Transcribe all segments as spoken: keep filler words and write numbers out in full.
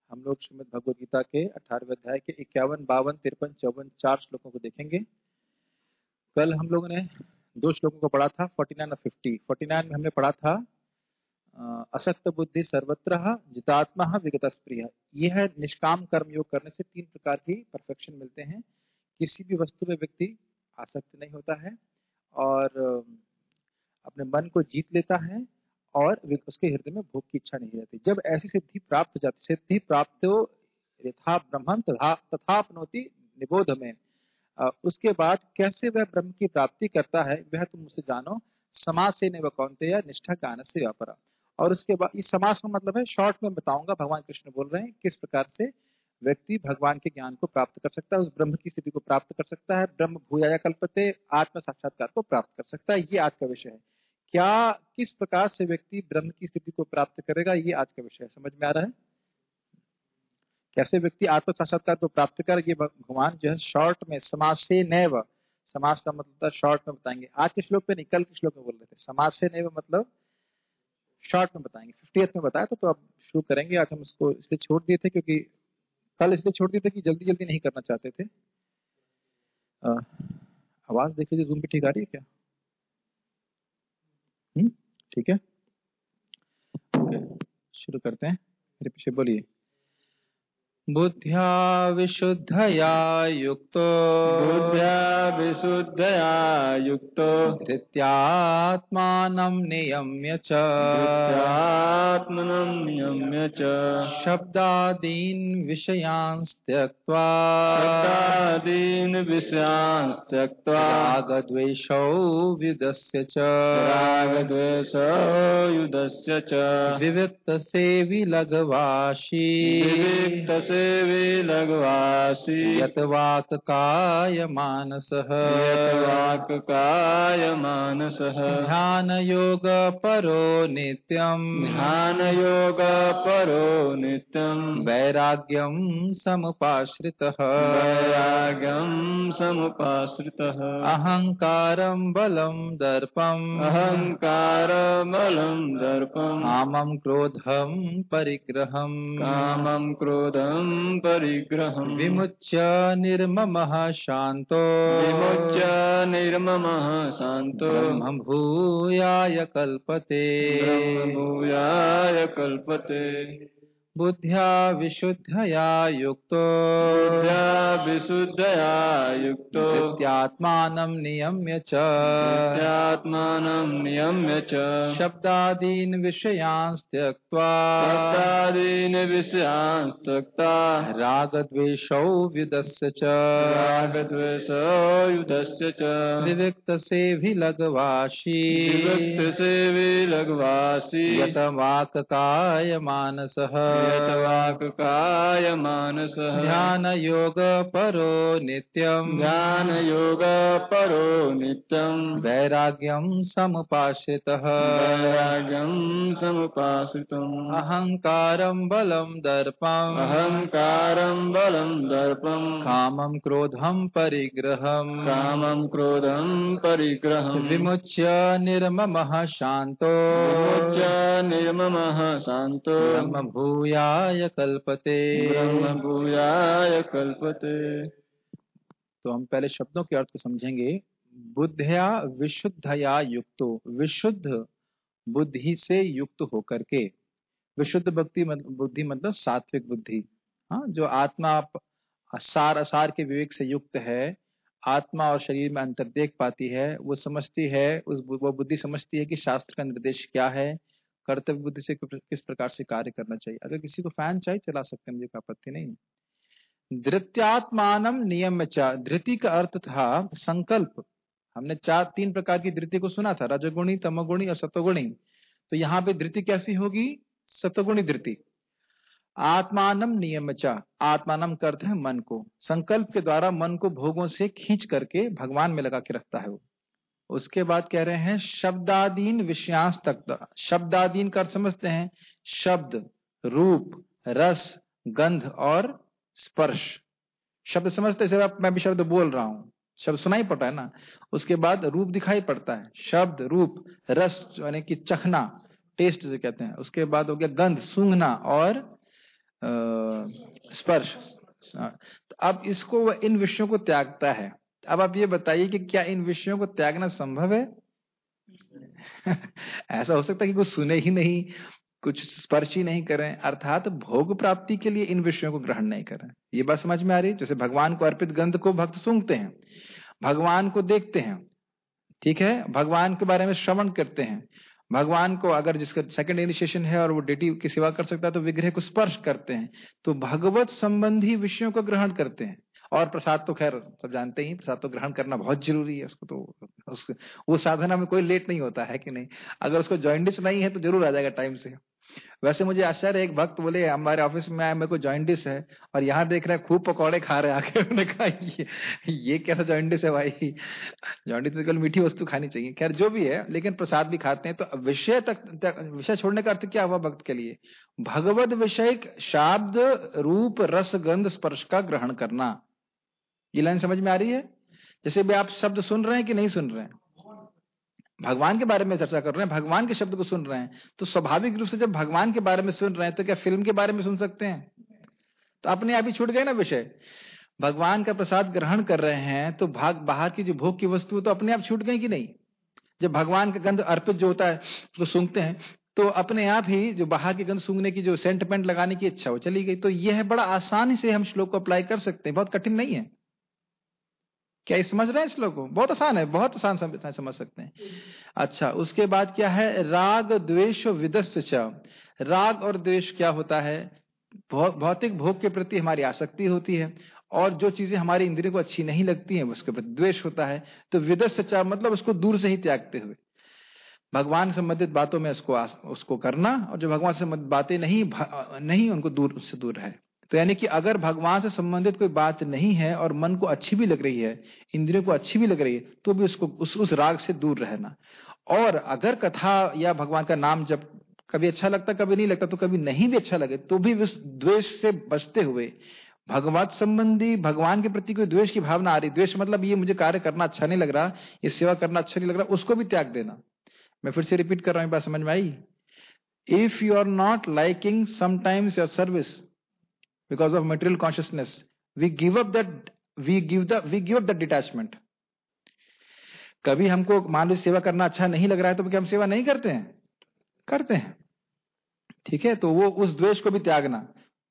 हम लोग श्रीमद् भगवद गीता के अठारहवें अध्याय के इक्यावन, बावन, तिरपन, चौवन चार श्लोकों को देखेंगे। कल हम लोगों ने दो श्लोकों को पढ़ा था, उनचास और पचास। उनचास में हमने पढ़ा था असक्त बुद्धि सर्वत्र जितात्मा विगत स्प्रिय। यह है निष्काम कर्म योग करने से तीन प्रकार की परफेक्शन मिलते हैं। किसी भी वस्तु में व्यक्ति आसक्त नहीं होता है और अपने मन को जीत लेता है और उसके हृदय में भोग की इच्छा नहीं रहती। जब ऐसी सिद्धि प्राप्त हो जाती, सिद्धि प्राप्त हो यथा ब्रह्मं तथा तथाप्नोति निबोध में, उसके बाद कैसे वह ब्रह्म की प्राप्ति करता है वह तुम मुझसे जानो। समाज से नैव कौन्तेय निष्ठा ज्ञान से व्यापरा। और उसके बाद इस समाज का मतलब है, शॉर्ट में बताऊंगा, भगवान कृष्ण बोल रहे हैं किस प्रकार से व्यक्ति भगवान के ज्ञान को प्राप्त कर सकता है, उस ब्रह्म की स्थिति को प्राप्त कर सकता है, ब्रह्म भूयाय कल्पते, आत्म साक्षात्कार को प्राप्त कर सकता है। ये आज का विषय है। क्या किस प्रकार से व्यक्ति ब्रह्म की स्थिति को प्राप्त करेगा, ये आज का विषय है। समझ में आ रहा है कैसे व्यक्ति आत्म साक्षात्कार को प्राप्त कर, ये भगवान जो है शॉर्ट में समाज से नैव, समाज का मतलब शॉर्ट में बताएंगे। आज के श्लोक पे नहीं, कल के श्लोक में बोल रहे थे समाज से नैव मतलब शॉर्ट में बताएंगे। फिफ्टियथ में बताया था तो अब शुरू करेंगे। आज हम इसको इसलिए छोड़ दिए थे क्योंकि कल इसलिए छोड़ दिए थे कि जल्दी जल्दी नहीं करना चाहते थे। आ, आवाज देख लीजिए, जूम पे ठीक आ रही है क्या? हम्म ठीक है, ओके शुरू करते हैं। मेरे पीछे बोलिए। बुद्ध्या विशुद्धया युक्तो, बुद्ध्या विशुद्धया युक्तो धृत्यात्मानं नियम्य च, धृत्यात्मनं नियम्य च शब्दादीन् विषयान् त्यक्त्वा, शब्दादीन् विषयान् त्यक्त्वा रागद्वेषौ व्युदस्य च, रागद्वेषौ युधस्य च विविक्तसेवी लघवाशी, विविक्तसेवी लघवासी यत वाक् काय मानसः, यत वाक् काय मानसः ध्यान योग परो नित्यम्, ध्यान योग परो नित्यम् वैराग्यं समुपाश्रितः, वैराग्यं समुपाश्रितः अहंकारं बलं दर्पम्, अहंकार बलं दर्पम् कामं क्रोधं परिग्रहम्, कामं क्रोधं परिग्रहम् विमुच्य निर्ममः शान्तो, विमुच्य निर्ममः शान्तो ब्रह्म भूयाय कल्पते, ब्रह्म भूयाय कल्पते। बुद्ध्या विशुद्धया युक्तो, बुद्ध्या विशुद्धया युक्तो धृत्यात्मानं नियम्य च, धृत्यात्मानं नियम्य च शब्दादीन् विषयान् त्यक्त्वा, शब्दादीन् विषयान् त्यक्त्वा रागद्वेषौ व्युदस्य च, रागद्वेषौ युधस्य च विविक्तसेवी विविक्तसेवी लघवासी यत वाक् काय मानसः, यत वाक् काय मानसः ध्यान योग परो नित्यम्, ध्यान योग परो नित्यम् वैराग्यं समुपाश्रितः, वैराग्यं समुपाश्रितम् अहंकारं बलं दर्पम्, अहंकारं बलं दर्पम् कामं क्रोधं परिग्रहम्, कामं क्रोधं परिग्रहम् विमुच्य निर्ममः शान्तो, विमुच्य निर्ममः शान्तो ब्रह्म भूयाय कल्पते, ब्रह्म भूयाय कल्पते। तो हम पहले शब्दों के अर्थ को समझेंगे। बुद्धिया विशुद्धया युक्तो, विशुद्ध बुद्धि से युक्त होकर के, विशुद्ध भक्ति बुद्धि मतलब सात्विक बुद्धि, हाँ, जो आत्मा सार असार के विवेक से युक्त है, आत्मा और शरीर में अंतर देख पाती है, वो समझती है, उस वो बुद्धि समझती है कि शास्त्र का निर्देश क्या है, कर्तव्य बुद्धि से किस प्रकार से कार्य करना चाहिए। अगर किसी को फैन चाहिए चला सकते हैं, मुझे कोई आपत्ति नहीं। धृत्यात्मानम नियम्य च, धृति का अर्थ था संकल्प। हमने चार तीन प्रकार की धृति को सुना था, रजोगुणी, तमोगुणी और सतोगुणी। तो यहाँ पे धृति कैसी होगी? सतोगुणी धृति। आत्मानम नियम्य च, आत्मानम का अर्थ है मन को, संकल्प के द्वारा मन को भोगों से खींच करके भगवान में लगा के रखता है वो। उसके बाद कह रहे हैं शब्दादीन विषयांश तक। शब्दादीन का अर्थ समझते हैं, शब्द, रूप, रस, गंध और स्पर्श। शब्द समझते हैं, मैं भी शब्द बोल रहा हूं, शब्द सुनाई पड़ता है ना। उसके बाद रूप दिखाई पड़ता है, शब्द, रूप, रस यानी कि चखना, टेस्ट से कहते हैं। उसके बाद हो गया गंध, सूंघना, और स्पर्श। तो अब इसको वह इन विषयों को त्यागता है। अब आप ये बताइए कि क्या इन विषयों को त्यागना संभव है? ऐसा हो सकता है कि कुछ सुने ही नहीं, कुछ स्पर्श ही नहीं करें, अर्थात भोग प्राप्ति के लिए इन विषयों को ग्रहण नहीं करें। ये बात समझ में आ रही है? जैसे भगवान को अर्पित गंध को भक्त सूंघते हैं, भगवान को देखते हैं, ठीक है, भगवान के बारे में श्रवण करते हैं, भगवान को अगर जिसका सेकंड इनिशिएशन है और वो डेटी की सेवा कर सकता है तो विग्रह को स्पर्श करते हैं, तो भगवत संबंधी विषयों को ग्रहण करते हैं। और प्रसाद तो खैर सब जानते ही, प्रसाद तो ग्रहण करना बहुत जरूरी है। उसको तो उसको, वो साधना में कोई लेट नहीं होता है कि नहीं। अगर उसको जॉइंटिस नहीं है तो जरूर आ जाएगा टाइम से। वैसे मुझे आश्चर्य, एक भक्त बोले हमारे ऑफिस में आए, मेरे को जॉइंटिस है और यहाँ देख रहे हैं खूब पकौड़े खा रहे हैं आके। मैंने कहा ये, ये कैसा जॉइंटिस है भाई? जॉइंटिस तो केवल मीठी वस्तु खानी चाहिए। खैर जो भी है, लेकिन प्रसाद भी खाते हैं। तो विषय तक, तक विषय छोड़ने का अर्थ क्या हुआ भक्त के लिए? भगवत विषय शब्द रूप रस गंध स्पर्श का ग्रहण करना। ये लाइन समझ में आ रही है? जैसे भी आप शब्द सुन रहे हैं कि नहीं सुन रहे हैं, भगवान के बारे में चर्चा कर रहे हैं, भगवान के शब्द को सुन रहे हैं, तो स्वाभाविक रूप से जब भगवान के बारे में सुन रहे हैं तो क्या फिल्म के बारे में सुन सकते हैं? तो अपने आप ही छूट गए ना विषय। भगवान का प्रसाद ग्रहण कर रहे हैं तो भाग बाहर की जो भोग की वस्तु तो अपने आप छूट गई कि नहीं? जब भगवान का गंध अर्पित जो होता है उसको सूंघते हैं तो अपने आप ही जो बाहर की गंध सूंघने की जो सेंटिमेंट लगाने की इच्छा वो चली गई। तो यह बड़ा आसानी से हम श्लोक को अप्लाई कर सकते हैं, बहुत कठिन नहीं है। क्या ये समझ रहे हैं? श्लोक को बहुत आसान है, बहुत आसान सम, समझ सकते हैं। अच्छा, उसके बाद क्या है? राग द्वेष विदस्य च। राग और द्वेष क्या होता है? भौतिक भोग के प्रति हमारी आसक्ति होती है और जो चीजें हमारी इंद्रियों को अच्छी नहीं लगती हैं उसके प्रति द्वेष होता है। तो विदस्य च मतलब उसको दूर से ही त्यागते हुए भगवान संबंधित बातों में उसको उसको करना, और जो भगवान से संबंधित बातें नहीं नहीं उनको दूर उससे दूर रहे। तो यानी कि अगर भगवान से संबंधित कोई बात नहीं है और मन को अच्छी भी लग रही है, इंद्रियों को अच्छी भी लग रही है, तो भी उसको उस, उस राग से दूर रहना। और अगर कथा या भगवान का नाम जब कभी अच्छा लगता कभी नहीं लगता, तो कभी नहीं भी अच्छा लगे तो भी उस द्वेष से बचते हुए भगवत संबंधी भगवान के प्रति कोई द्वेष की भावना आ रही, द्वेष मतलब ये मुझे कार्य करना अच्छा नहीं लग रहा, ये सेवा करना अच्छा नहीं लग रहा, उसको भी त्याग देना। मैं फिर से रिपीट कर रहा हूं, बात समझ में आई? If you are not liking sometimes your service because of material consciousness, we give up that we give the we give up that detachment. कभी हमको मान लो सेवा करना अच्छा नहीं लग रहा है तो क्या हम सेवा नहीं करते हैं? करते हैं, ठीक है। तो वो उस द्वेष को भी त्यागना।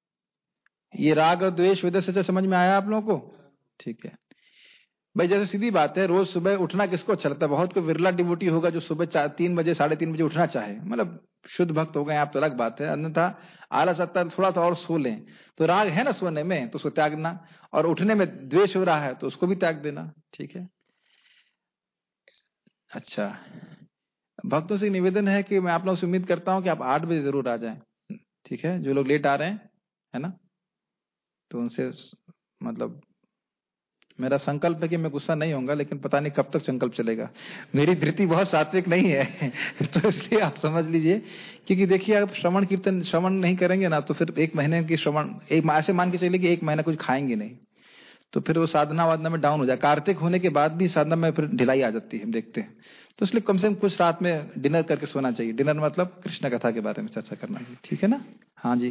ये राग और द्वेष विदस्य से समझ में आया आप लोगों को? ठीक है भाई। जैसे सीधी बात है, रोज सुबह उठना किसको अच्छा लगता है? बहुत को विरला डिवोटी होगा जो सुबह चार तीन बजे साढ़े तीन बजे उठना चाहे, मतलब शुद्ध भक्त हो गए आप तो अलग बात है। अन्यथा आलस आता है थोड़ा सा और सो लें, तो राग है ना सोने में, तो उसको त्यागना। और उठने में द्वेष हो रहा है तो उसको भी त्याग देना, ठीक है। अच्छा, भक्तों से निवेदन है कि मैं आप लोगों से उम्मीद करता हूं कि आप आठ बजे जरूर आ जाएं, ठीक है। जो लोग लेट आ रहे हैं, है ना, तो उनसे मतलब मेरा संकल्प है कि मैं गुस्सा नहीं होऊंगा, लेकिन पता नहीं कब तक संकल्प चलेगा। मेरी धृति बहुत सात्विक नहीं है तो इसलिए आप समझ लीजिए। क्योंकि देखिए, आप श्रवण कीर्तन श्रवण नहीं करेंगे ना, तो फिर एक महीने की श्रवण, एक ऐसे मान के चलिए कि एक महीना कुछ खाएंगे नहीं, तो फिर वो साधना वाधना में डाउन हो जाए। कार्तिक होने के बाद भी साधना में फिर ढिलाई आ जाती है, हम देखते हैं। तो इसलिए कम से कम कुछ रात में डिनर करके सोना चाहिए। डिनर मतलब कृष्ण कथा के बारे में चर्चा करना चाहिए, ठीक है ना? हाँ जी।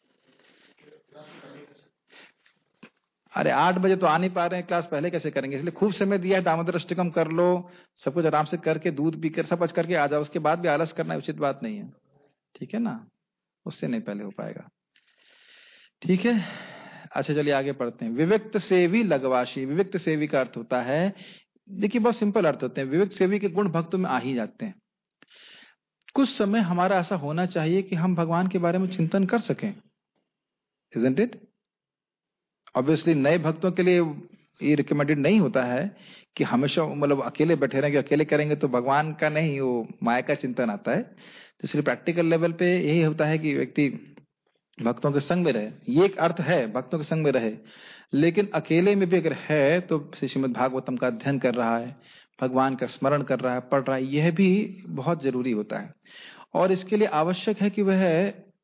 अरे आठ बजे तो आ नहीं पा रहे हैं, क्लास पहले कैसे करेंगे? इसलिए खूब समय दिया है, दामोदर अष्टकम कर लो, सब कुछ आराम से करके दूध पीकर सब कुछ करके आ जाओ। उसके बाद भी आलस करना उचित बात नहीं है, ठीक है ना? उससे नहीं पहले हो पाएगा, ठीक है। अच्छा चलिए आगे पढ़ते हैं। विविक्त सेवी लगवाशी। विविक्त सेवी का अर्थ होता है, देखिए बहुत सिंपल अर्थ होते हैं। विविक्त सेवी के गुण भक्तों में आ ही जाते हैं। कुछ समय हमारा ऐसा होना चाहिए कि हम भगवान के बारे में चिंतन कर सकें, isn't it? ऑब्वियसली नए भक्तों के लिए ये रिकमेंडेड नहीं होता है कि हमेशा मतलब अकेले बैठे रहेंगे। अकेले करेंगे तो भगवान का नहीं, वो माया का चिंतन आता है। तो इसलिए प्रैक्टिकल लेवल पे यही होता है कि व्यक्ति भक्तों के संग में रहे। ये एक अर्थ है, भक्तों के संग में रहे। लेकिन अकेले में भी अगर है तो श्रीमद् भागवतम का अध्ययन कर रहा है, भगवान का स्मरण कर रहा है, पढ़ रहा है, यह भी बहुत जरूरी होता है। और इसके लिए आवश्यक है कि वह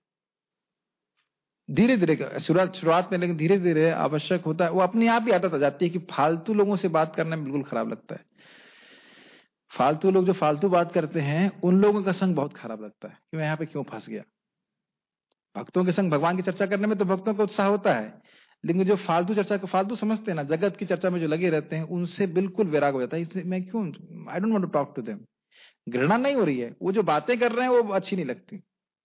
धीरे धीरे शुरुआत शुरुआत में, लेकिन धीरे धीरे आवश्यक होता है। वो अपने आप ही आदत आ जाती है कि फालतू लोगों से बात करना बिल्कुल खराब लगता है। फालतू लोग जो फालतू बात करते हैं उन लोगों का संग बहुत खराब लगता है कि मैं यहाँ पे क्यों फंस गया। भक्तों के संग भगवान की चर्चा करने में तो भक्तों का उत्साह होता है, लेकिन जो फालतू चर्चा को फालतू समझते हैं ना, जगत की चर्चा में जो लगे रहते हैं, उनसे बिल्कुल वैराग हो जाता है। इसलिए मैं क्यों, I don't want to talk to them. घृणा नहीं हो रही है, वो जो बातें कर रहे हैं वो अच्छी नहीं लगती।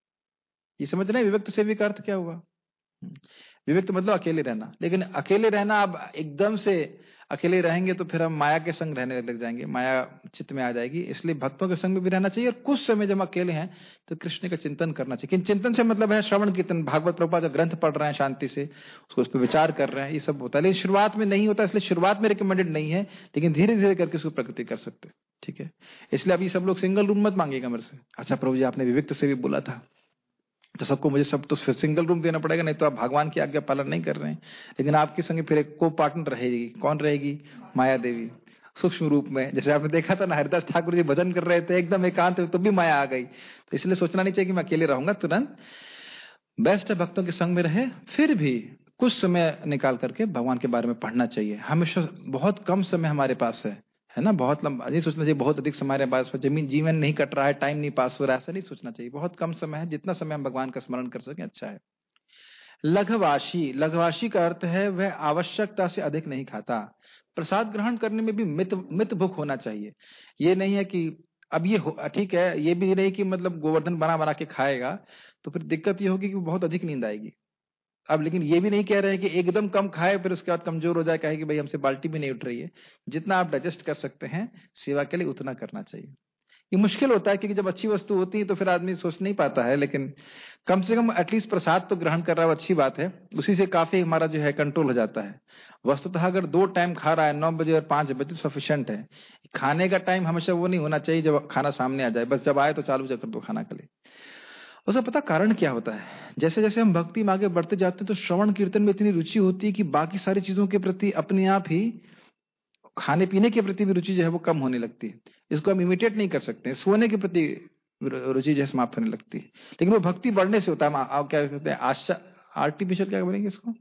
ये समझ रहे हैं विविक्त सेवी का अर्थ क्या हुआ? विविक्त मतलब अकेले रहना, लेकिन अकेले रहना अब एकदम से अकेले रहेंगे तो फिर हम माया के संग रहने लग जाएंगे, माया चित्त में आ जाएगी। इसलिए भक्तों के संग में भी रहना चाहिए, और कुछ समय जब अकेले हैं तो कृष्ण का चिंतन करना चाहिए। लेकिन चिंतन से मतलब है श्रवण कीर्तन, भागवत प्रभुपाद ग्रंथ पढ़ रहे हैं शांति से, उसको उस पर विचार कर रहे हैं, ये सब होता है। लेकिन शुरुआत में नहीं होता, इसलिए शुरुआत में रिकमेंडेड नहीं है, लेकिन धीरे धीरे करके उसको प्रगति कर सकते हैं। ठीक है, इसलिए अभी सब लोग सिंगल रूम मत मांगिएगा मेरे से। अच्छा प्रभु जी आपने विविक्त से भी बोला था, तो सबको मुझे सब तो फिर सिंगल रूम देना पड़ेगा, नहीं तो आप भगवान की आज्ञा पालन नहीं कर रहे हैं। लेकिन आपके संगे फिर एक को पार्टनर रहेगी, कौन रहेगी? माया देवी सूक्ष्म रूप में। जैसे आपने देखा था ना, हरिदास ठाकुर जी भजन कर रहे थे एकदम एकांत, तो भी माया आ गई। तो इसलिए सोचना नहीं चाहिए कि मैं अकेले रहूंगा तुरंत। बेस्ट है भक्तों के संग में रहे, फिर भी कुछ समय निकाल करके भगवान के बारे में पढ़ना चाहिए। हमेशा बहुत कम समय हमारे पास है है ना, बहुत लंबा नहीं सोचना चाहिए बहुत अधिक समय हमारे पास जमीन जीवन नहीं कट रहा है, टाइम नहीं पास हो रहा है, ऐसा नहीं सोचना चाहिए। बहुत कम समय है, जितना समय हम भगवान का स्मरण कर सकें अच्छा है। लघवाशी, लघवाशी का अर्थ है वह आवश्यकता से अधिक नहीं खाता। प्रसाद ग्रहण करने में भी मित मित भुक होना चाहिए। ये नहीं है कि अब ये ठीक है, ये भी नहीं कि मतलब गोवर्धन बना बना के खाएगा, तो फिर दिक्कत ये होगी कि बहुत अधिक नींद आएगी। अब लेकिन ये भी नहीं कह रहे हैं कि एकदम कम खाए फिर उसके बाद कमजोर हो जाए, कहे कि भाई हमसे बाल्टी भी नहीं उठ रही है। जितना आप डाइजेस्ट कर सकते हैं सेवा के लिए उतना करना चाहिए। ये मुश्किल होता है क्योंकि जब अच्छी वस्तु होती है तो फिर आदमी सोच नहीं पाता है, लेकिन कम से कम एटलीस्ट प्रसाद तो ग्रहण कर रहा है, अच्छी बात है। उसी से काफी हमारा जो है कंट्रोल हो जाता है। वस्तुतः अगर दो टाइम खा रहा है, नौ बजे और पांच बजे, सफिशियंट है। खाने का टाइम हमेशा वो नहीं होना चाहिए जब खाना सामने आ जाए, बस जब आए तो चालू कर दो खाना के लिए। उसका पता कारण क्या होता है? जैसे जैसे हम भक्ति में आगे बढ़ते जाते हैं तो श्रवण कीर्तन में इतनी रुचि होती है कि बाकी सारी चीजों के प्रति अपने आप ही, खाने पीने के प्रति भी रुचि जो है वो कम होने लगती है। इसको हम इमिटेट नहीं कर सकते। सोने के प्रति रुचि जो है समाप्त होने लगती है, लेकिन वो भक्ति बढ़ने से होता है। आप क्या कहते हैं, आशा आर्टिफिशियल क्या बोलेंगे इसको,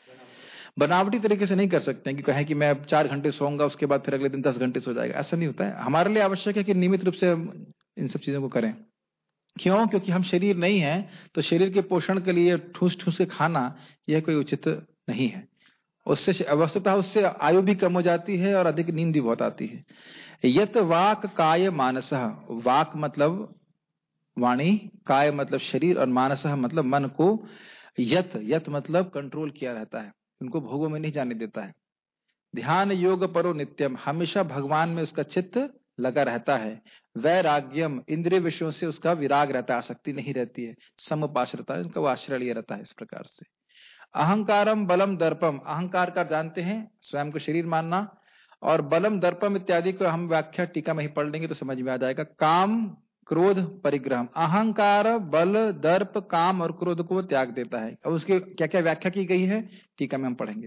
बनावटी तरीके से नहीं कर सकते हैं कि कहें कि मैं चार घंटे सोऊंगा उसके बाद फिर अगले दिन दस घंटे सो जाएगा, ऐसा नहीं होता है। हमारे लिए आवश्यक है कि नियमित रूप से हम इन सब चीजों को करें। क्यों? क्योंकि हम शरीर नहीं है, तो शरीर के पोषण के लिए ठूस ठूस के खाना यह कोई उचित नहीं है। उससे अवस्था उससे आयु भी कम हो जाती है और अधिक नींद भी बहुत आती है। यत वाक काय मानसः, वाक मतलब वाणी, काय मतलब शरीर, और मानसः मतलब मन को यत यत मतलब कंट्रोल किया रहता है, उनको भोगों में नहीं जाने देता है। ध्यान योग परो नित्यम, हमेशा भगवान में उसका चित्त लगा रहता है। वैराग्यम, इंद्रिय विषयों से उसका विराग रहता है, आसक्ति नहीं रहती है। समुपाश्रता, उसका वो आश्रय लिया रहता है। इस प्रकार से अहंकारम बलम दर्पम, अहंकार का जानते हैं स्वयं को शरीर मानना, और बलम दर्पम इत्यादि को हम व्याख्या टीका में ही पढ़ लेंगे तो समझ में आ जाएगा। काम क्रोध परिग्रह, अहंकार बल दर्प काम और क्रोध को त्याग देता है। अब उसकी क्या क्या व्याख्या की गई है टीका में हम पढ़ेंगे।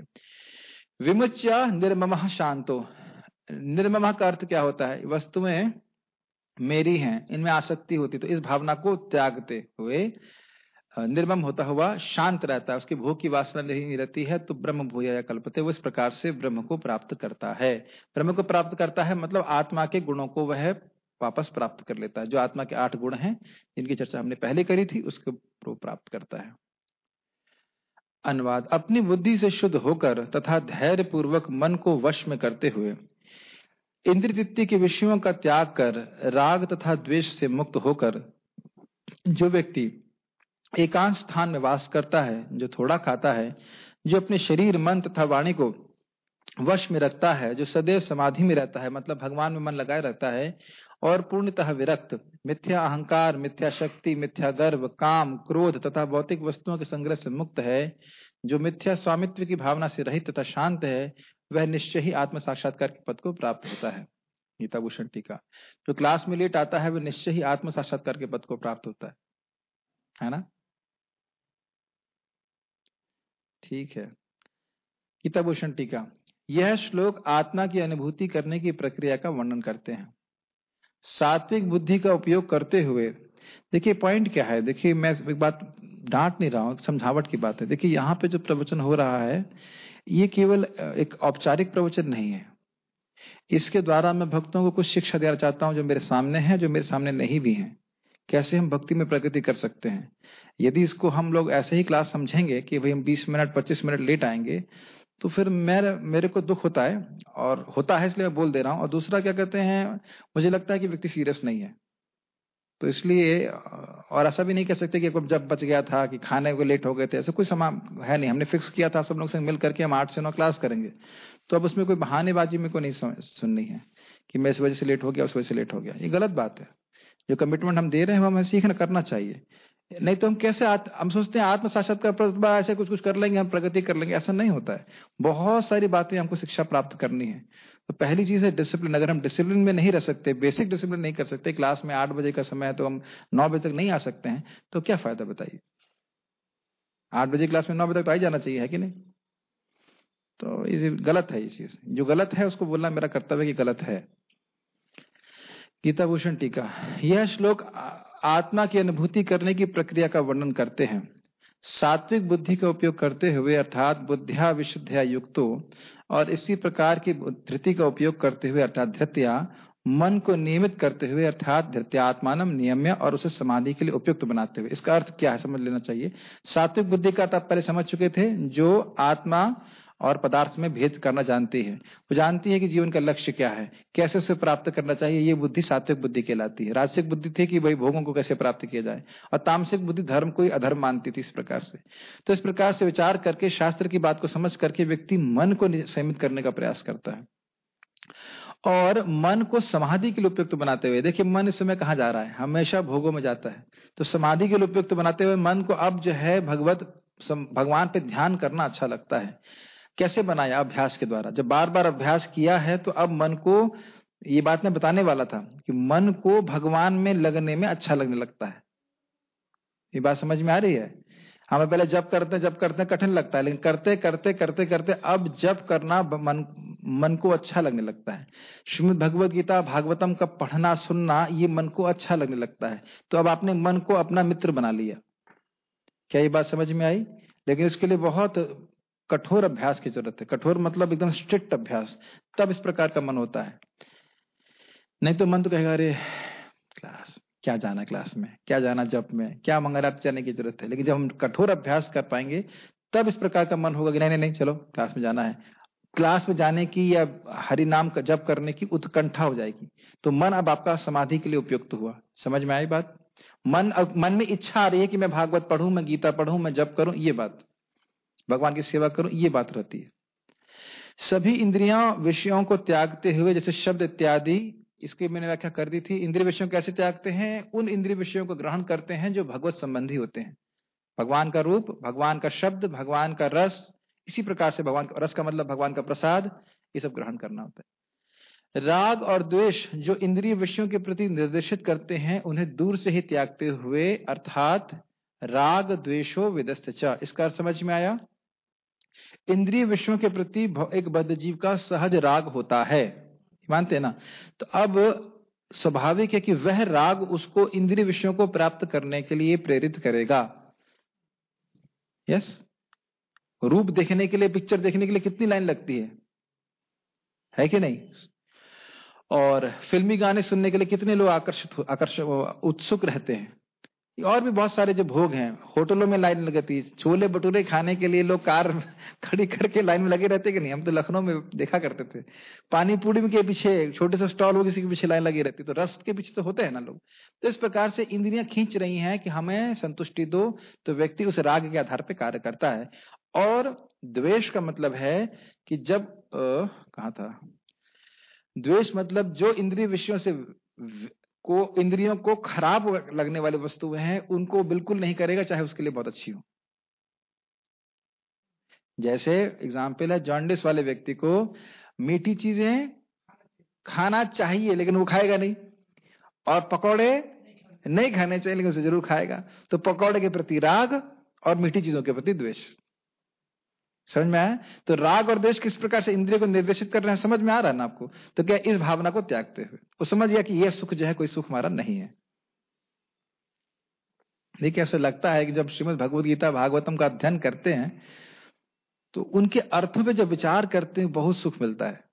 विमुच्य निर्ममः शांतो, निर्ममः का अर्थ क्या होता है? वस्तुएं मेरी हैं, इनमें आसक्ति होती, तो इस भावना को त्यागते हुए निर्मम होता हुआ शांत रहता है, उसकी भोग की वासना नहीं रहती है, तो ब्रह्म भूया कल्पते, वो इस प्रकार से ब्रह्म को प्राप्त करता है। ब्रह्म को प्राप्त करता है मतलब आत्मा के गुणों को वह वापस प्राप्त कर लेता है। जो आत्मा के आठ गुण हैं जिनकी चर्चा हमने पहले करी थी, उसको प्राप्त करता है। अनुवाद, अपनी बुद्धि से शुद्ध होकर तथा धैर्य पूर्वक मन को वश में करते हुए इंद्रिय के विषयों का त्याग कर राग तथा द्वेष से मुक्त होकर जो व्यक्ति एकांत स्थान में वास करता है, जो थोड़ा खाता है, जो अपने शरीर मन तथा वाणी को वश में रखता है, जो सदैव समाधि में रहता है मतलब भगवान में मन लगाए रहता है, और पूर्णतः विरक्त, मिथ्या अहंकार, मिथ्या शक्ति, मिथ्या गर्व, काम, क्रोध तथा भौतिक वस्तुओं के संग्रह से मुक्त है, जो मिथ्या स्वामित्व की भावना से रहित तथा शांत है, वह निश्चय ही आत्म साक्षात्कार के पद को प्राप्त होता है। गीता भूषण टीका। जो क्लास में लेट आता है वह निश्चय ही आत्म साक्षात्कार के पद को प्राप्त होता है, है ना? ठीक है। गीता भूषण टीका। यह श्लोक आत्मा की अनुभूति करने की प्रक्रिया का वर्णन करते हैं। सात्विक बुद्धि का उपयोग करते हुए, देखिए पॉइंट क्या है, देखिए मैं एक बात डांट नहीं रहा हूं, समझावट की बात है। देखिए यहाँ पे जो प्रवचन हो रहा है ये केवल एक औपचारिक प्रवचन नहीं है। इसके द्वारा मैं भक्तों को कुछ शिक्षा देना चाहता हूं जो मेरे सामने है, जो मेरे सामने नहीं भी है, कैसे हम भक्ति में प्रगति कर सकते हैं। यदि इसको हम लोग ऐसे ही क्लास समझेंगे कि भाई हम बीस मिनट पच्चीस मिनट लेट आएंगे, तो फिर मेरे मेरे को दुख होता है, और होता है इसलिए मैं बोल दे रहा हूँ। और दूसरा क्या कहते हैं, मुझे लगता है कि व्यक्ति सीरियस नहीं है, तो इसलिए। और ऐसा भी नहीं कह सकते कि जब बच गया था कि खाने को लेट हो गए थे, ऐसा कोई समान है नहीं। हमने फिक्स किया था सब लोग से मिल करके हम आठ से नौ क्लास करेंगे, तो अब उसमें कोई बहानेबाजी में को नहीं सुननी है कि मैं इस वजह से लेट हो गया, उस वजह से लेट हो गया। ये गलत बात है। जो कमिटमेंट हम दे रहे हैं हमें सीखना करना चाहिए। नहीं तो हम कैसे आत, हम सोचते हैं आत्म साक्षात्कार प्रतिभा ऐसे कुछ कुछ कर लेंगे, हम प्रगति कर लेंगे। ऐसा नहीं होता है। बहुत सारी बातें हमको शिक्षा प्राप्त करनी है। तो पहली चीज है डिसिप्लिन। अगर हम डिसिप्लिन में नहीं रह सकते, बेसिक डिसिप्लिन नहीं कर सकते, क्लास में आठ बजे का समय है तो हम नौ बजे तक नहीं आ सकते हैं, तो क्या फायदा बताइए। आठ बजे क्लास में नौ बजे तक तो आ ही जाना चाहिए, है कि नहीं। तो ये गलत है। ये चीज जो गलत है उसको बोलना मेरा कर्तव्य कि गलत है। गीता भूषण टीका। यह श्लोक आत्मा की अनुभूति करने की प्रक्रिया का वर्णन करते हैं। सात्विक बुद्धि का उपयोग करते हुए अर्थात बुद्धिया विशुद्धिया युक्तो, और इसी प्रकार की धृति का उपयोग करते हुए अर्थात धृत्या, मन को नियमित करते हुए अर्थात धृत्यात्मानम नियम्य, और उसे समाधि के लिए उपयुक्त बनाते हुए। इसका अर्थ क्या है समझ लेना चाहिए। सात्विक बुद्धि का आप पहले समझ चुके थे, जो आत्मा और पदार्थ में भेद करना जानती है। वो जानती है कि जीवन का लक्ष्य क्या है, कैसे उसे प्राप्त करना चाहिए। ये बुद्धि सात्विक बुद्धि कहलाती है। राजसिक बुद्धि थी कि भाई भोगों को कैसे प्राप्त किया जाए, और तामसिक बुद्धि धर्म को ही अधर्म मानती थी। इस प्रकार से तो इस प्रकार से विचार करके शास्त्र की बात को समझ करके व्यक्ति मन को संयमित करने का प्रयास करता है, और मन को समाधि के लिए उपयुक्त बनाते हुए। देखिए मन इस समय कहाँ जा रहा है, हमेशा भोगों में जाता है। तो समाधि के लिए उपयुक्त बनाते हुए मन को अब जो है भगवत भगवान पे ध्यान करना अच्छा लगता है। कैसे बनाया, अभ्यास के द्वारा। जब बार बार अभ्यास किया है तो अब मन को, ये बात मैं बताने वाला था कि मन को भगवान में लगने में अच्छा लगने लगता है। ये बात समझ में आ रही है। हमें पहले जब करते जब करते कठिन लगता है, लेकिन करते करते करते करते अब जब करना मन मन को अच्छा लगने लगता है। श्रीमद् भगवद गीता भागवतम का पढ़ना सुनना ये मन को अच्छा लगने लगता है। तो अब आपने मन को अपना मित्र बना लिया। क्या ये बात समझ में आई। लेकिन इसके लिए बहुत कठोर अभ्यास की जरूरत है। कठोर मतलब एकदम स्ट्रिक्ट अभ्यास, तब इस प्रकार का मन होता है। नहीं तो मन तो कहेगा अरे क्लास क्या जाना, क्लास में क्या जाना, जप में क्या मंगलवार जाने की जरूरत है। लेकिन जब हम कठोर अभ्यास कर पाएंगे तब इस प्रकार का मन होगा कि नहीं नहीं नहीं चलो क्लास में जाना है। क्लास में जाने की या हरि नाम का जप करने की उत्कंठा हो जाएगी। तो मन अब आपका समाधि के लिए उपयुक्त हुआ। समझ में आई बात। मन मन में इच्छा आ रही है कि मैं भागवत पढ़ूं, मैं गीता पढ़ूं, मैं जप करूं, ये बात भगवान की सेवा करूं, ये बात रहती है। सभी इंद्रियां विषयों को त्यागते हुए, जैसे शब्द इत्यादि, इसकी मैंने व्याख्या कर दी थी। इंद्रिय विषयों कैसे त्यागते हैं, उन इंद्रिय विषयों को ग्रहण करते हैं जो भगवत संबंधी होते हैं। भगवान का रूप, भगवान का शब्द, भगवान का रस, इसी प्रकार से भगवान का रस का मतलब भगवान का प्रसाद, ये सब ग्रहण करना होता है। राग और द्वेष जो इंद्रिय विषयों के प्रति निर्देशित करते हैं, उन्हें दूर से ही त्यागते हुए अर्थात राग द्वेषो विदस्त च। इसका अर्थ समझ में आया। इंद्रिय विषयों के प्रति एक बद्ध जीव का सहज राग होता है, मानते हैं ना। तो अब स्वाभाविक है कि वह राग उसको इंद्रिय विषयों को प्राप्त करने के लिए प्रेरित करेगा। यस, रूप देखने के लिए, पिक्चर देखने के लिए कितनी लाइन लगती है, है कि नहीं। और फिल्मी गाने सुनने के लिए कितने लोग आकर्षित आकर्षित उत्सुक रहते हैं। और भी बहुत सारे जो भोग हैं, होटलों में लाइन लगती है। छोले भटूरे खाने के लिए लोग कार खड़ी करके लाइन में लगे रहते कि नहीं। हम तो लखनऊ में देखा करते थे, पानी पूरी के पीछे छोटे से स्टॉल हो, किसी के पीछे लाइन लगी रहती। तो रस के पीछे तो होते हैं ना लोग। तो इस प्रकार से इंद्रियां खींच रही हैं कि हमें संतुष्टि दो, तो व्यक्ति उस राग के आधार पर कार्य करता है। और द्वेष का मतलब है कि जब कहा था, द्वेष मतलब जो इंद्रिय विषयों से को इंद्रियों को खराब लगने वाली वस्तुएं हैं, उनको बिल्कुल नहीं करेगा, चाहे उसके लिए बहुत अच्छी हो। जैसे एग्जाम्पल है, जॉन्डिस वाले व्यक्ति को मीठी चीजें खाना चाहिए लेकिन वो खाएगा नहीं, और पकौड़े नहीं खाने चाहिए लेकिन उसे जरूर खाएगा। तो पकौड़े के प्रति राग और मीठी चीजों के प्रति द्वेष। समझ में आया। तो राग और द्वेष किस प्रकार से इंद्रिय को निर्देशित कर रहे हैं, समझ में आ रहा है ना आपको। तो क्या इस भावना को त्यागते हुए वो समझ गया कि यह सुख जो है कोई सुख हमारा नहीं है। देखिए ऐसा लगता है कि जब श्रीमद् भगवद गीता भागवतम का अध्ययन करते हैं तो उनके अर्थों पे जब विचार करते हैं बहुत सुख मिलता है।